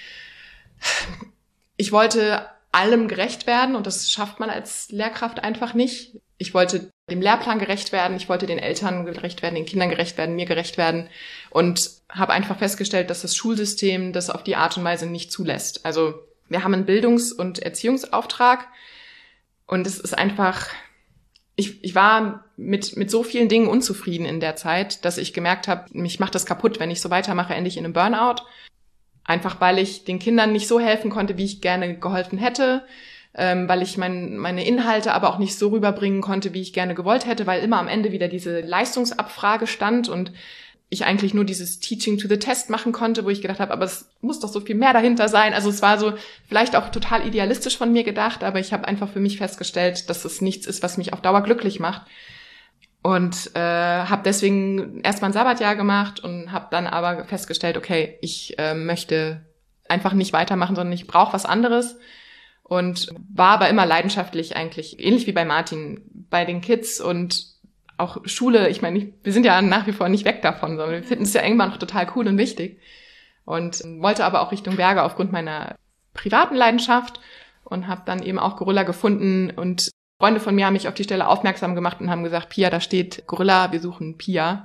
ich wollte allem gerecht werden und das schafft man als Lehrkraft einfach nicht. Ich wollte dem Lehrplan gerecht werden, ich wollte den Eltern gerecht werden, den Kindern gerecht werden, mir gerecht werden und habe einfach festgestellt, dass das Schulsystem das auf die Art und Weise nicht zulässt. Also wir haben einen Bildungs- und Erziehungsauftrag und es ist einfach, ich war mit so vielen Dingen unzufrieden in der Zeit, dass ich gemerkt habe, mich macht das kaputt, wenn ich so weitermache, ende ich in einem Burnout. Einfach weil ich den Kindern nicht so helfen konnte, wie ich gerne geholfen hätte, weil ich meine Inhalte aber auch nicht so rüberbringen konnte, wie ich gerne gewollt hätte, weil immer am Ende wieder diese Leistungsabfrage stand und ich eigentlich nur dieses Teaching to the Test machen konnte, wo ich gedacht habe, aber es muss doch so viel mehr dahinter sein. Also es war so vielleicht auch total idealistisch von mir gedacht, aber ich habe einfach für mich festgestellt, dass es nichts ist, was mich auf Dauer glücklich macht. Und habe deswegen erstmal ein Sabbatjahr gemacht und habe dann aber festgestellt, okay, ich möchte einfach nicht weitermachen, sondern ich brauche was anderes. Und war aber immer leidenschaftlich eigentlich, ähnlich wie bei Martin, bei den Kids und auch Schule. Ich meine, wir sind ja nach wie vor nicht weg davon, sondern wir finden es ja irgendwann noch total cool und wichtig. Und wollte aber auch Richtung Berge aufgrund meiner privaten Leidenschaft und habe dann eben auch Gorilla gefunden. Und Freunde von mir haben mich auf die Stelle aufmerksam gemacht und haben gesagt, Pia, da steht Gorilla, wir suchen Pia.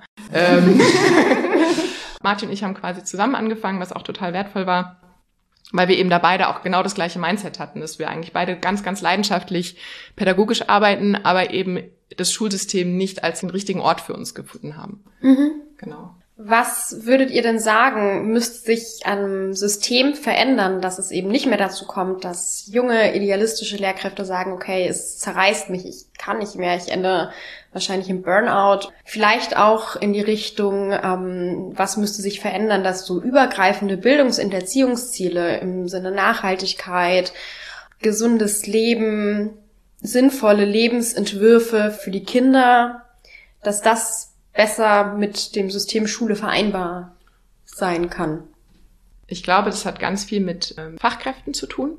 Martin und ich haben quasi zusammen angefangen, was auch total wertvoll war, weil wir eben da beide auch genau das gleiche Mindset hatten, dass wir eigentlich beide ganz, ganz leidenschaftlich pädagogisch arbeiten, aber eben das Schulsystem nicht als den richtigen Ort für uns gefunden haben. Genau. Was würdet ihr denn sagen, müsste sich am System verändern, dass es eben nicht mehr dazu kommt, dass junge, idealistische Lehrkräfte sagen, okay, es zerreißt mich, ich kann nicht mehr, ich ende wahrscheinlich im Burnout. Vielleicht auch in die Richtung, was müsste sich verändern, dass so übergreifende Bildungs- und Erziehungsziele im Sinne Nachhaltigkeit, gesundes Leben, sinnvolle Lebensentwürfe für die Kinder, dass das besser mit dem System Schule vereinbar sein kann? Ich glaube, das hat ganz viel mit Fachkräften zu tun.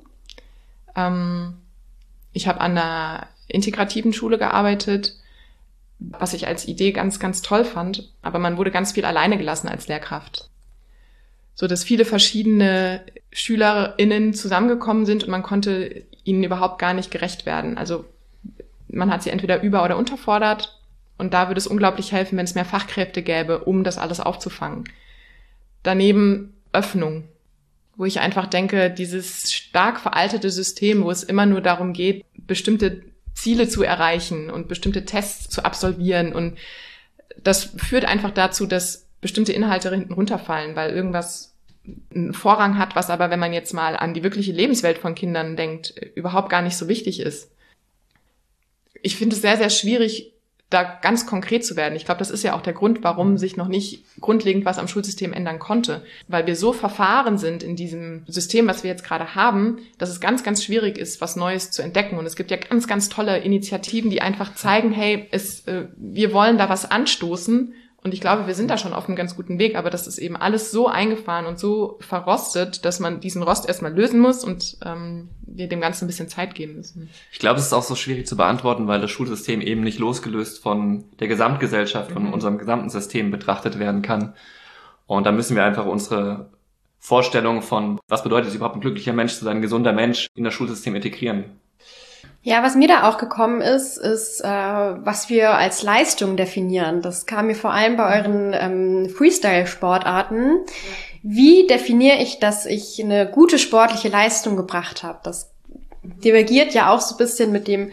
Ich habe an einer integrativen Schule gearbeitet, was ich als Idee ganz, ganz toll fand. Aber man wurde ganz viel alleine gelassen als Lehrkraft. So dass viele verschiedene SchülerInnen zusammengekommen sind und man konnte ihnen überhaupt gar nicht gerecht werden. Also man hat sie entweder über- oder unterfordert. Und da würde es unglaublich helfen, wenn es mehr Fachkräfte gäbe, um das alles aufzufangen. Daneben Öffnung, wo ich einfach denke, dieses stark veraltete System, wo es immer nur darum geht, bestimmte Ziele zu erreichen und bestimmte Tests zu absolvieren. Und das führt einfach dazu, dass bestimmte Inhalte hinten runterfallen, weil irgendwas einen Vorrang hat, was aber, wenn man jetzt mal an die wirkliche Lebenswelt von Kindern denkt, überhaupt gar nicht so wichtig ist. Ich finde es sehr, sehr schwierig, da ganz konkret zu werden. Ich glaube, das ist ja auch der Grund, warum sich noch nicht grundlegend was am Schulsystem ändern konnte. Weil wir so verfahren sind in diesem System, was wir jetzt gerade haben, dass es ganz, ganz schwierig ist, was Neues zu entdecken. Und es gibt ja ganz, ganz tolle Initiativen, die einfach zeigen, hey, wir wollen da was anstoßen. Und ich glaube, wir sind da schon auf einem ganz guten Weg, aber das ist eben alles so eingefahren und so verrostet, dass man diesen Rost erstmal lösen muss und wir dem Ganzen ein bisschen Zeit geben müssen. Ich glaube, es ist auch so schwierig zu beantworten, weil das Schulsystem eben nicht losgelöst von der Gesamtgesellschaft, von unserem gesamten System betrachtet werden kann. Und da müssen wir einfach unsere Vorstellung von, was bedeutet es überhaupt, ein glücklicher Mensch zu sein, ein gesunder Mensch, in das Schulsystem integrieren. Ja, was mir da auch gekommen ist, was wir als Leistung definieren. Das kam mir vor allem bei euren Freestyle-Sportarten. Wie definiere ich, dass ich eine gute sportliche Leistung gebracht habe? Das divergiert ja auch so ein bisschen mit dem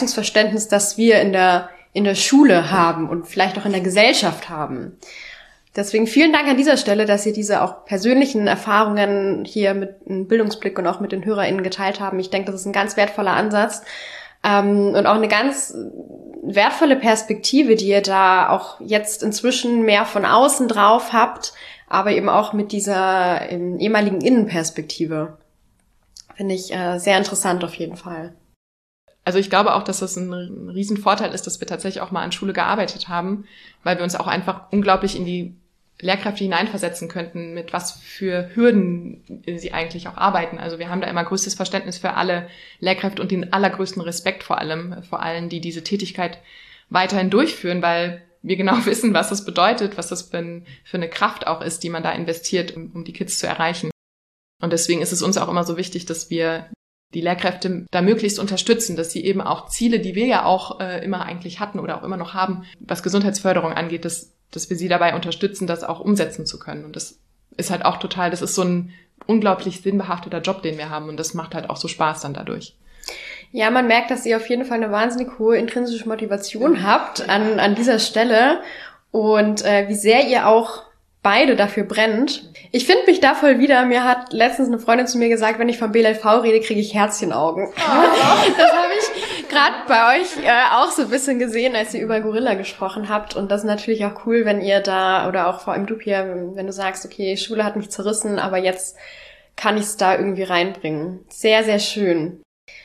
Leistungsverständnis, das wir in der Schule haben und vielleicht auch in der Gesellschaft haben. Deswegen vielen Dank an dieser Stelle, dass ihr diese auch persönlichen Erfahrungen hier mit einem Bildungsblick und auch mit den HörerInnen geteilt haben. Ich denke, das ist ein ganz wertvoller Ansatz und auch eine ganz wertvolle Perspektive, die ihr da auch jetzt inzwischen mehr von außen drauf habt, aber eben auch mit dieser ehemaligen Innenperspektive. Finde ich sehr interessant auf jeden Fall. Also ich glaube auch, dass das ein Riesenvorteil ist, dass wir tatsächlich auch mal an Schule gearbeitet haben, weil wir uns auch einfach unglaublich in die Lehrkräfte hineinversetzen könnten, mit was für Hürden sie eigentlich auch arbeiten. Also wir haben da immer größtes Verständnis für alle Lehrkräfte und den allergrößten Respekt vor allen, die diese Tätigkeit weiterhin durchführen, weil wir genau wissen, was das bedeutet, was das für eine Kraft auch ist, die man da investiert, um die Kids zu erreichen. Und deswegen ist es uns auch immer so wichtig, dass wir die Lehrkräfte da möglichst unterstützen, dass sie eben auch Ziele, die wir ja auch immer eigentlich hatten oder auch immer noch haben, was Gesundheitsförderung angeht, dass wir sie dabei unterstützen, das auch umsetzen zu können. Und das ist halt auch das ist so ein unglaublich sinnbehafteter Job, den wir haben. Und das macht halt auch so Spaß dann dadurch. Ja, man merkt, dass ihr auf jeden Fall eine wahnsinnig hohe intrinsische Motivation habt an dieser Stelle und wie sehr ihr auch beide dafür brennt. Ich finde mich da voll wieder. Mir hat letztens eine Freundin zu mir gesagt, wenn ich vom BLV rede, kriege ich Herzchenaugen. Oh. Das habe ich gerade bei euch auch so ein bisschen gesehen, als ihr über Gorilla gesprochen habt. Und das ist natürlich auch cool, wenn ihr da, oder auch vor allem du, Pia, wenn du sagst, okay, Schule hat mich zerrissen, aber jetzt kann ich es da irgendwie reinbringen. Sehr, sehr schön.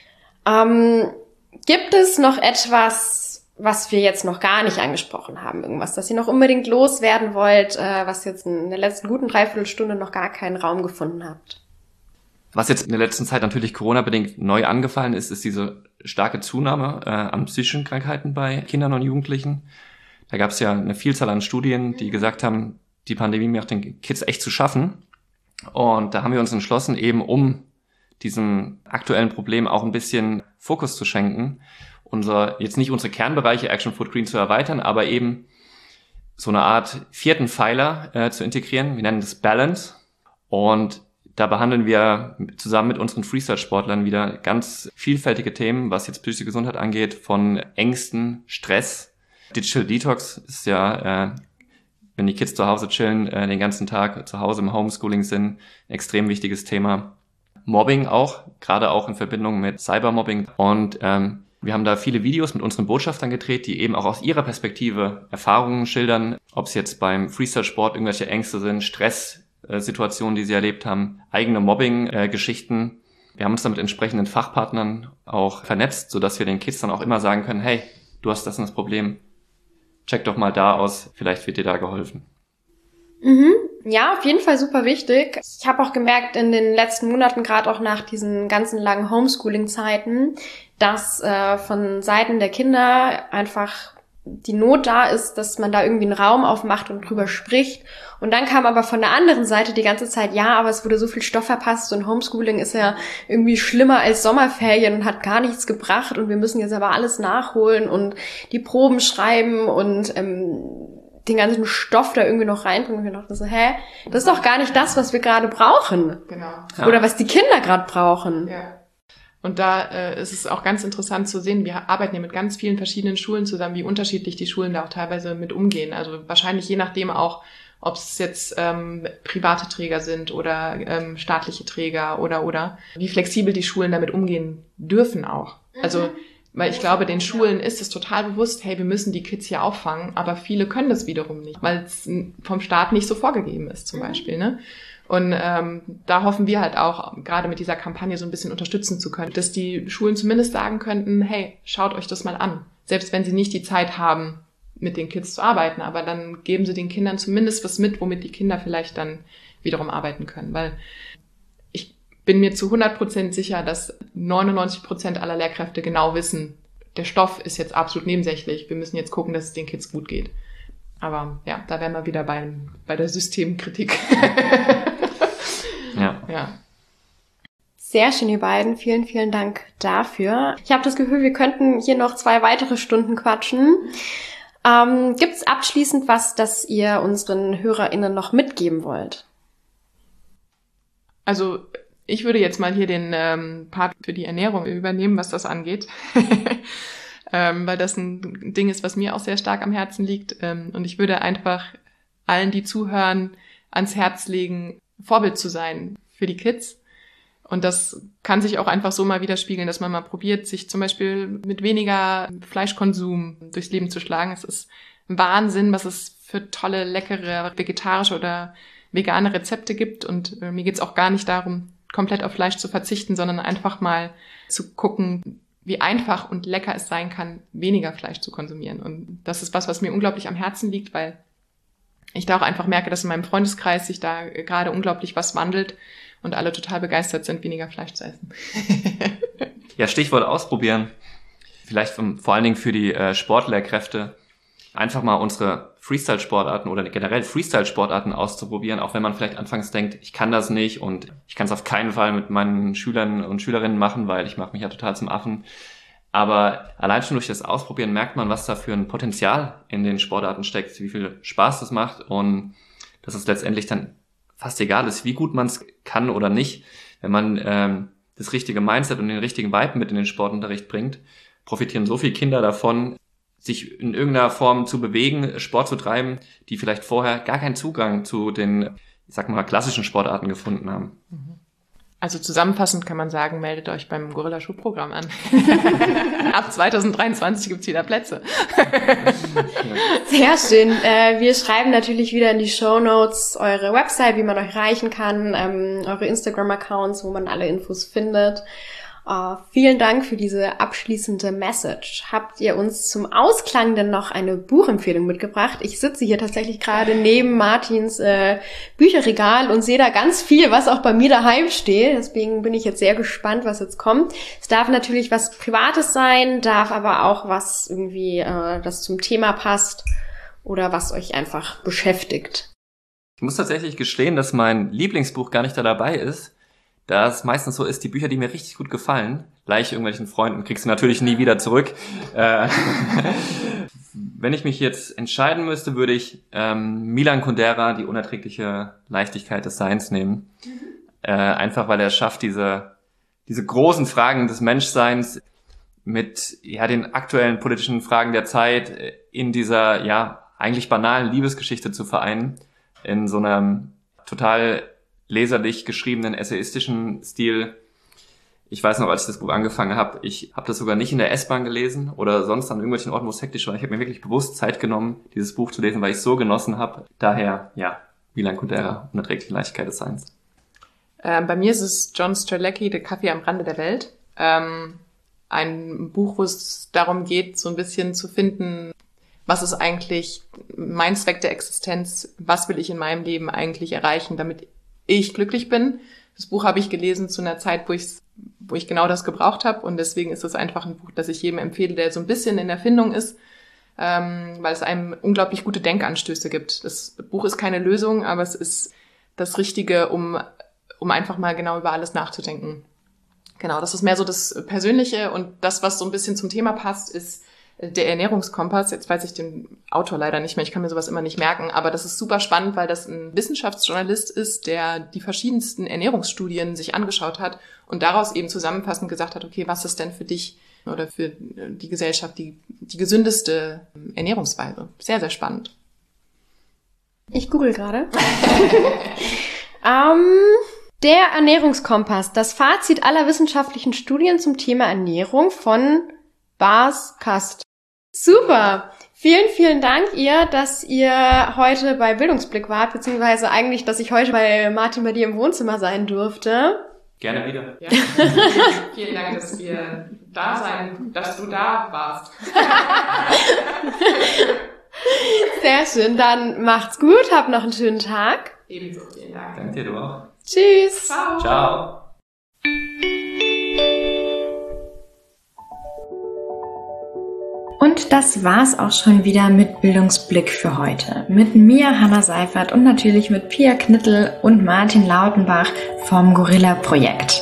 Gibt es noch etwas, was wir jetzt noch gar nicht angesprochen haben? Irgendwas, das ihr noch unbedingt loswerden wollt, was jetzt in der letzten guten Dreiviertelstunde noch gar keinen Raum gefunden habt? Was jetzt in der letzten Zeit natürlich Corona-bedingt neu angefallen ist, ist diese starke Zunahme an psychischen Krankheiten bei Kindern und Jugendlichen. Da gab es ja eine Vielzahl an Studien, die gesagt haben, die Pandemie macht den Kids echt zu schaffen. Und da haben wir uns entschlossen, eben um diesem aktuellen Problem auch ein bisschen Fokus zu schenken, jetzt nicht unsere Kernbereiche Action Food Green zu erweitern, aber eben so eine Art vierten Pfeiler zu integrieren. Wir nennen das Balance. Und da behandeln wir zusammen mit unseren Freestyle-Sportlern wieder ganz vielfältige Themen, was jetzt psychische Gesundheit angeht, von Ängsten, Stress. Digital Detox ist ja, wenn die Kids zu Hause chillen, den ganzen Tag zu Hause im Homeschooling sind, ein extrem wichtiges Thema. Mobbing auch, gerade auch in Verbindung mit Cybermobbing. Und wir haben da viele Videos mit unseren Botschaftern gedreht, die eben auch aus ihrer Perspektive Erfahrungen schildern, ob es jetzt beim Freestyle-Sport irgendwelche Ängste sind, Stresssituationen, die sie erlebt haben, eigene Mobbing-Geschichten. Wir haben uns da mit entsprechenden Fachpartnern auch vernetzt, sodass wir den Kids dann auch immer sagen können, hey, du hast das und das Problem, check doch mal da aus, vielleicht wird dir da geholfen. Mhm. Ja, auf jeden Fall super wichtig. Ich habe auch gemerkt in den letzten Monaten, gerade auch nach diesen ganzen langen Homeschooling-Zeiten, dass von Seiten der Kinder einfach die Not da ist, dass man da irgendwie einen Raum aufmacht und drüber spricht. Und dann kam aber von der anderen Seite die ganze Zeit, ja, aber es wurde so viel Stoff verpasst und Homeschooling ist ja irgendwie schlimmer als Sommerferien und hat gar nichts gebracht und wir müssen jetzt aber alles nachholen und die Proben schreiben und den ganzen Stoff da irgendwie noch reinbringen. Und wir dachten so, das ist doch gar nicht das, was wir gerade brauchen. Genau. Ja. Oder was die Kinder gerade brauchen. Ja. Und da ist es auch ganz interessant zu sehen, wir arbeiten ja mit ganz vielen verschiedenen Schulen zusammen, wie unterschiedlich die Schulen da auch teilweise mit umgehen. Also wahrscheinlich je nachdem auch, ob es jetzt private Träger sind oder staatliche Träger oder wie flexibel die Schulen damit umgehen dürfen auch. Also weil ich glaube, den Schulen ist es total bewusst, hey, wir müssen die Kids hier auffangen, aber viele können das wiederum nicht, weil es vom Staat nicht so vorgegeben ist zum Beispiel, ne? Und da hoffen wir halt auch, gerade mit dieser Kampagne so ein bisschen unterstützen zu können, dass die Schulen zumindest sagen könnten, hey, schaut euch das mal an. Selbst wenn sie nicht die Zeit haben, mit den Kids zu arbeiten, aber dann geben sie den Kindern zumindest was mit, womit die Kinder vielleicht dann wiederum arbeiten können. Weil ich bin mir zu 100% sicher, dass 99% aller Lehrkräfte genau wissen, der Stoff ist jetzt absolut nebensächlich. Wir müssen jetzt gucken, dass es den Kids gut geht. Aber ja, da wären wir wieder bei der Systemkritik. Ja. Sehr schön, ihr beiden. Vielen, vielen Dank dafür. Ich habe das Gefühl, wir könnten hier noch 2 weitere Stunden quatschen. Gibt es abschließend was, das ihr unseren HörerInnen noch mitgeben wollt? Also ich würde jetzt mal hier den Part für die Ernährung übernehmen, was das angeht. Weil das ein Ding ist, was mir auch sehr stark am Herzen liegt. Und ich würde einfach allen, die zuhören, ans Herz legen, Vorbild zu sein für die Kids. Und das kann sich auch einfach so mal widerspiegeln, dass man mal probiert, sich zum Beispiel mit weniger Fleischkonsum durchs Leben zu schlagen. Es ist Wahnsinn, was es für tolle, leckere, vegetarische oder vegane Rezepte gibt. Und mir geht's auch gar nicht darum, komplett auf Fleisch zu verzichten, sondern einfach mal zu gucken, wie einfach und lecker es sein kann, weniger Fleisch zu konsumieren. Und das ist was mir unglaublich am Herzen liegt, weil ich da auch einfach merke, dass in meinem Freundeskreis sich da gerade unglaublich was wandelt und alle total begeistert sind, weniger Fleisch zu essen. Ja, Stichwort ausprobieren. Vielleicht vor allen Dingen für die Sportlehrkräfte. Einfach mal unsere Freestyle-Sportarten oder generell Freestyle-Sportarten auszuprobieren, auch wenn man vielleicht anfangs denkt, ich kann das nicht und ich kann es auf keinen Fall mit meinen Schülern und Schülerinnen machen, weil ich mache mich ja total zum Affen. Aber allein schon durch das Ausprobieren merkt man, was da für ein Potenzial in den Sportarten steckt, wie viel Spaß das macht und dass es letztendlich dann fast egal ist, wie gut man es kann oder nicht. Wenn man das richtige Mindset und den richtigen Vibe mit in den Sportunterricht bringt, profitieren so viele Kinder davon, sich in irgendeiner Form zu bewegen, Sport zu treiben, die vielleicht vorher gar keinen Zugang zu den, ich sag mal, klassischen Sportarten gefunden haben. Also zusammenfassend kann man sagen, meldet euch beim Gorilla-Schulprogramm an. Ab 2023 gibt's wieder Plätze. Sehr schön. Wir schreiben natürlich wieder in die Shownotes eure Website, wie man euch erreichen kann, eure Instagram-Accounts, wo man alle Infos findet. Vielen Dank für diese abschließende Message. Habt ihr uns zum Ausklang denn noch eine Buchempfehlung mitgebracht? Ich sitze hier tatsächlich gerade neben Martins Bücherregal und sehe da ganz viel, was auch bei mir daheim steht. Deswegen bin ich jetzt sehr gespannt, was jetzt kommt. Es darf natürlich was Privates sein, darf aber auch was irgendwie, das zum Thema passt oder was euch einfach beschäftigt. Ich muss tatsächlich gestehen, dass mein Lieblingsbuch gar nicht da dabei ist. Da es meistens so ist, die Bücher, die mir richtig gut gefallen, leih ich irgendwelchen Freunden, kriegst du natürlich nie wieder zurück. Wenn ich mich jetzt entscheiden müsste, würde ich Milan Kundera, Die unerträgliche Leichtigkeit des Seins nehmen. Einfach weil er es schafft, diese großen Fragen des Menschseins mit den aktuellen politischen Fragen der Zeit in dieser eigentlich banalen Liebesgeschichte zu vereinen. In so einem total leserlich geschriebenen, essayistischen Stil. Ich weiß noch, als ich das Buch angefangen habe, ich habe das sogar nicht in der S-Bahn gelesen oder sonst an irgendwelchen Orten, wo es hektisch war. Ich habe mir wirklich bewusst Zeit genommen, dieses Buch zu lesen, weil ich es so genossen habe. Daher, Milan Kundera, Unerträgliche Leichtigkeit des Seins. Bei mir ist es John Strzelecki, Der Kaffee am Rande der Welt. Ein Buch, wo es darum geht, so ein bisschen zu finden, was ist eigentlich mein Zweck der Existenz? Was will ich in meinem Leben eigentlich erreichen, damit ich glücklich bin. Das Buch habe ich gelesen zu einer Zeit, wo ich genau das gebraucht habe und deswegen ist es einfach ein Buch, das ich jedem empfehle, der so ein bisschen in der Findung ist, weil es einem unglaublich gute Denkanstöße gibt. Das Buch ist keine Lösung, aber es ist das Richtige, um einfach mal genau über alles nachzudenken. Genau, das ist mehr so das Persönliche und das, was so ein bisschen zum Thema passt, ist der Ernährungskompass. Jetzt weiß ich den Autor leider nicht mehr, ich kann mir sowas immer nicht merken, aber das ist super spannend, weil das ein Wissenschaftsjournalist ist, der die verschiedensten Ernährungsstudien sich angeschaut hat und daraus eben zusammenfassend gesagt hat, okay, was ist denn für dich oder für die Gesellschaft die gesündeste Ernährungsweise? Sehr, sehr spannend. Ich google gerade. Der Ernährungskompass, das Fazit aller wissenschaftlichen Studien zum Thema Ernährung von Bas Kast. Super! Vielen, vielen Dank dass ihr heute bei Bildungsblick wart, beziehungsweise eigentlich, dass ich heute bei Martin bei dir im Wohnzimmer sein durfte. Gerne wieder. Ja. Vielen Dank, dass du da warst. Sehr schön, dann macht's gut, habt noch einen schönen Tag. Ebenso, vielen Dank. Danke dir, du auch. Tschüss. Ciao. Ciao. Und das war's auch schon wieder mit Bildungsblick für heute. Mit mir, Hanna Seifert, und natürlich mit Pia Knittel und Martin Lautenbach vom Gorilla-Projekt.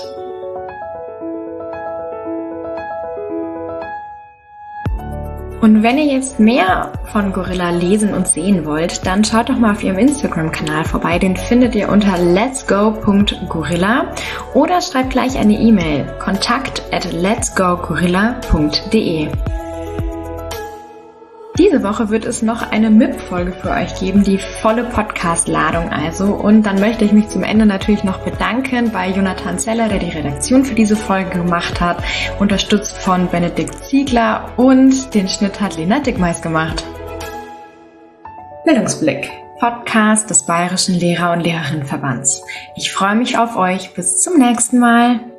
Und wenn ihr jetzt mehr von Gorilla lesen und sehen wollt, dann schaut doch mal auf ihrem Instagram-Kanal vorbei. Den findet ihr unter letsgo.gorilla oder schreibt gleich eine E-Mail: kontakt@letsgogorilla.de. Diese Woche wird es noch eine MIP-Folge für euch geben, die volle Podcast-Ladung also. Und dann möchte ich mich zum Ende natürlich noch bedanken bei Jonathan Zeller, der die Redaktion für diese Folge gemacht hat, unterstützt von Benedikt Ziegler, und den Schnitt hat Lena Dickmeis gemacht. Bildungsblick, Podcast des Bayerischen Lehrer- und Lehrerinnenverbands. Ich freue mich auf euch. Bis zum nächsten Mal.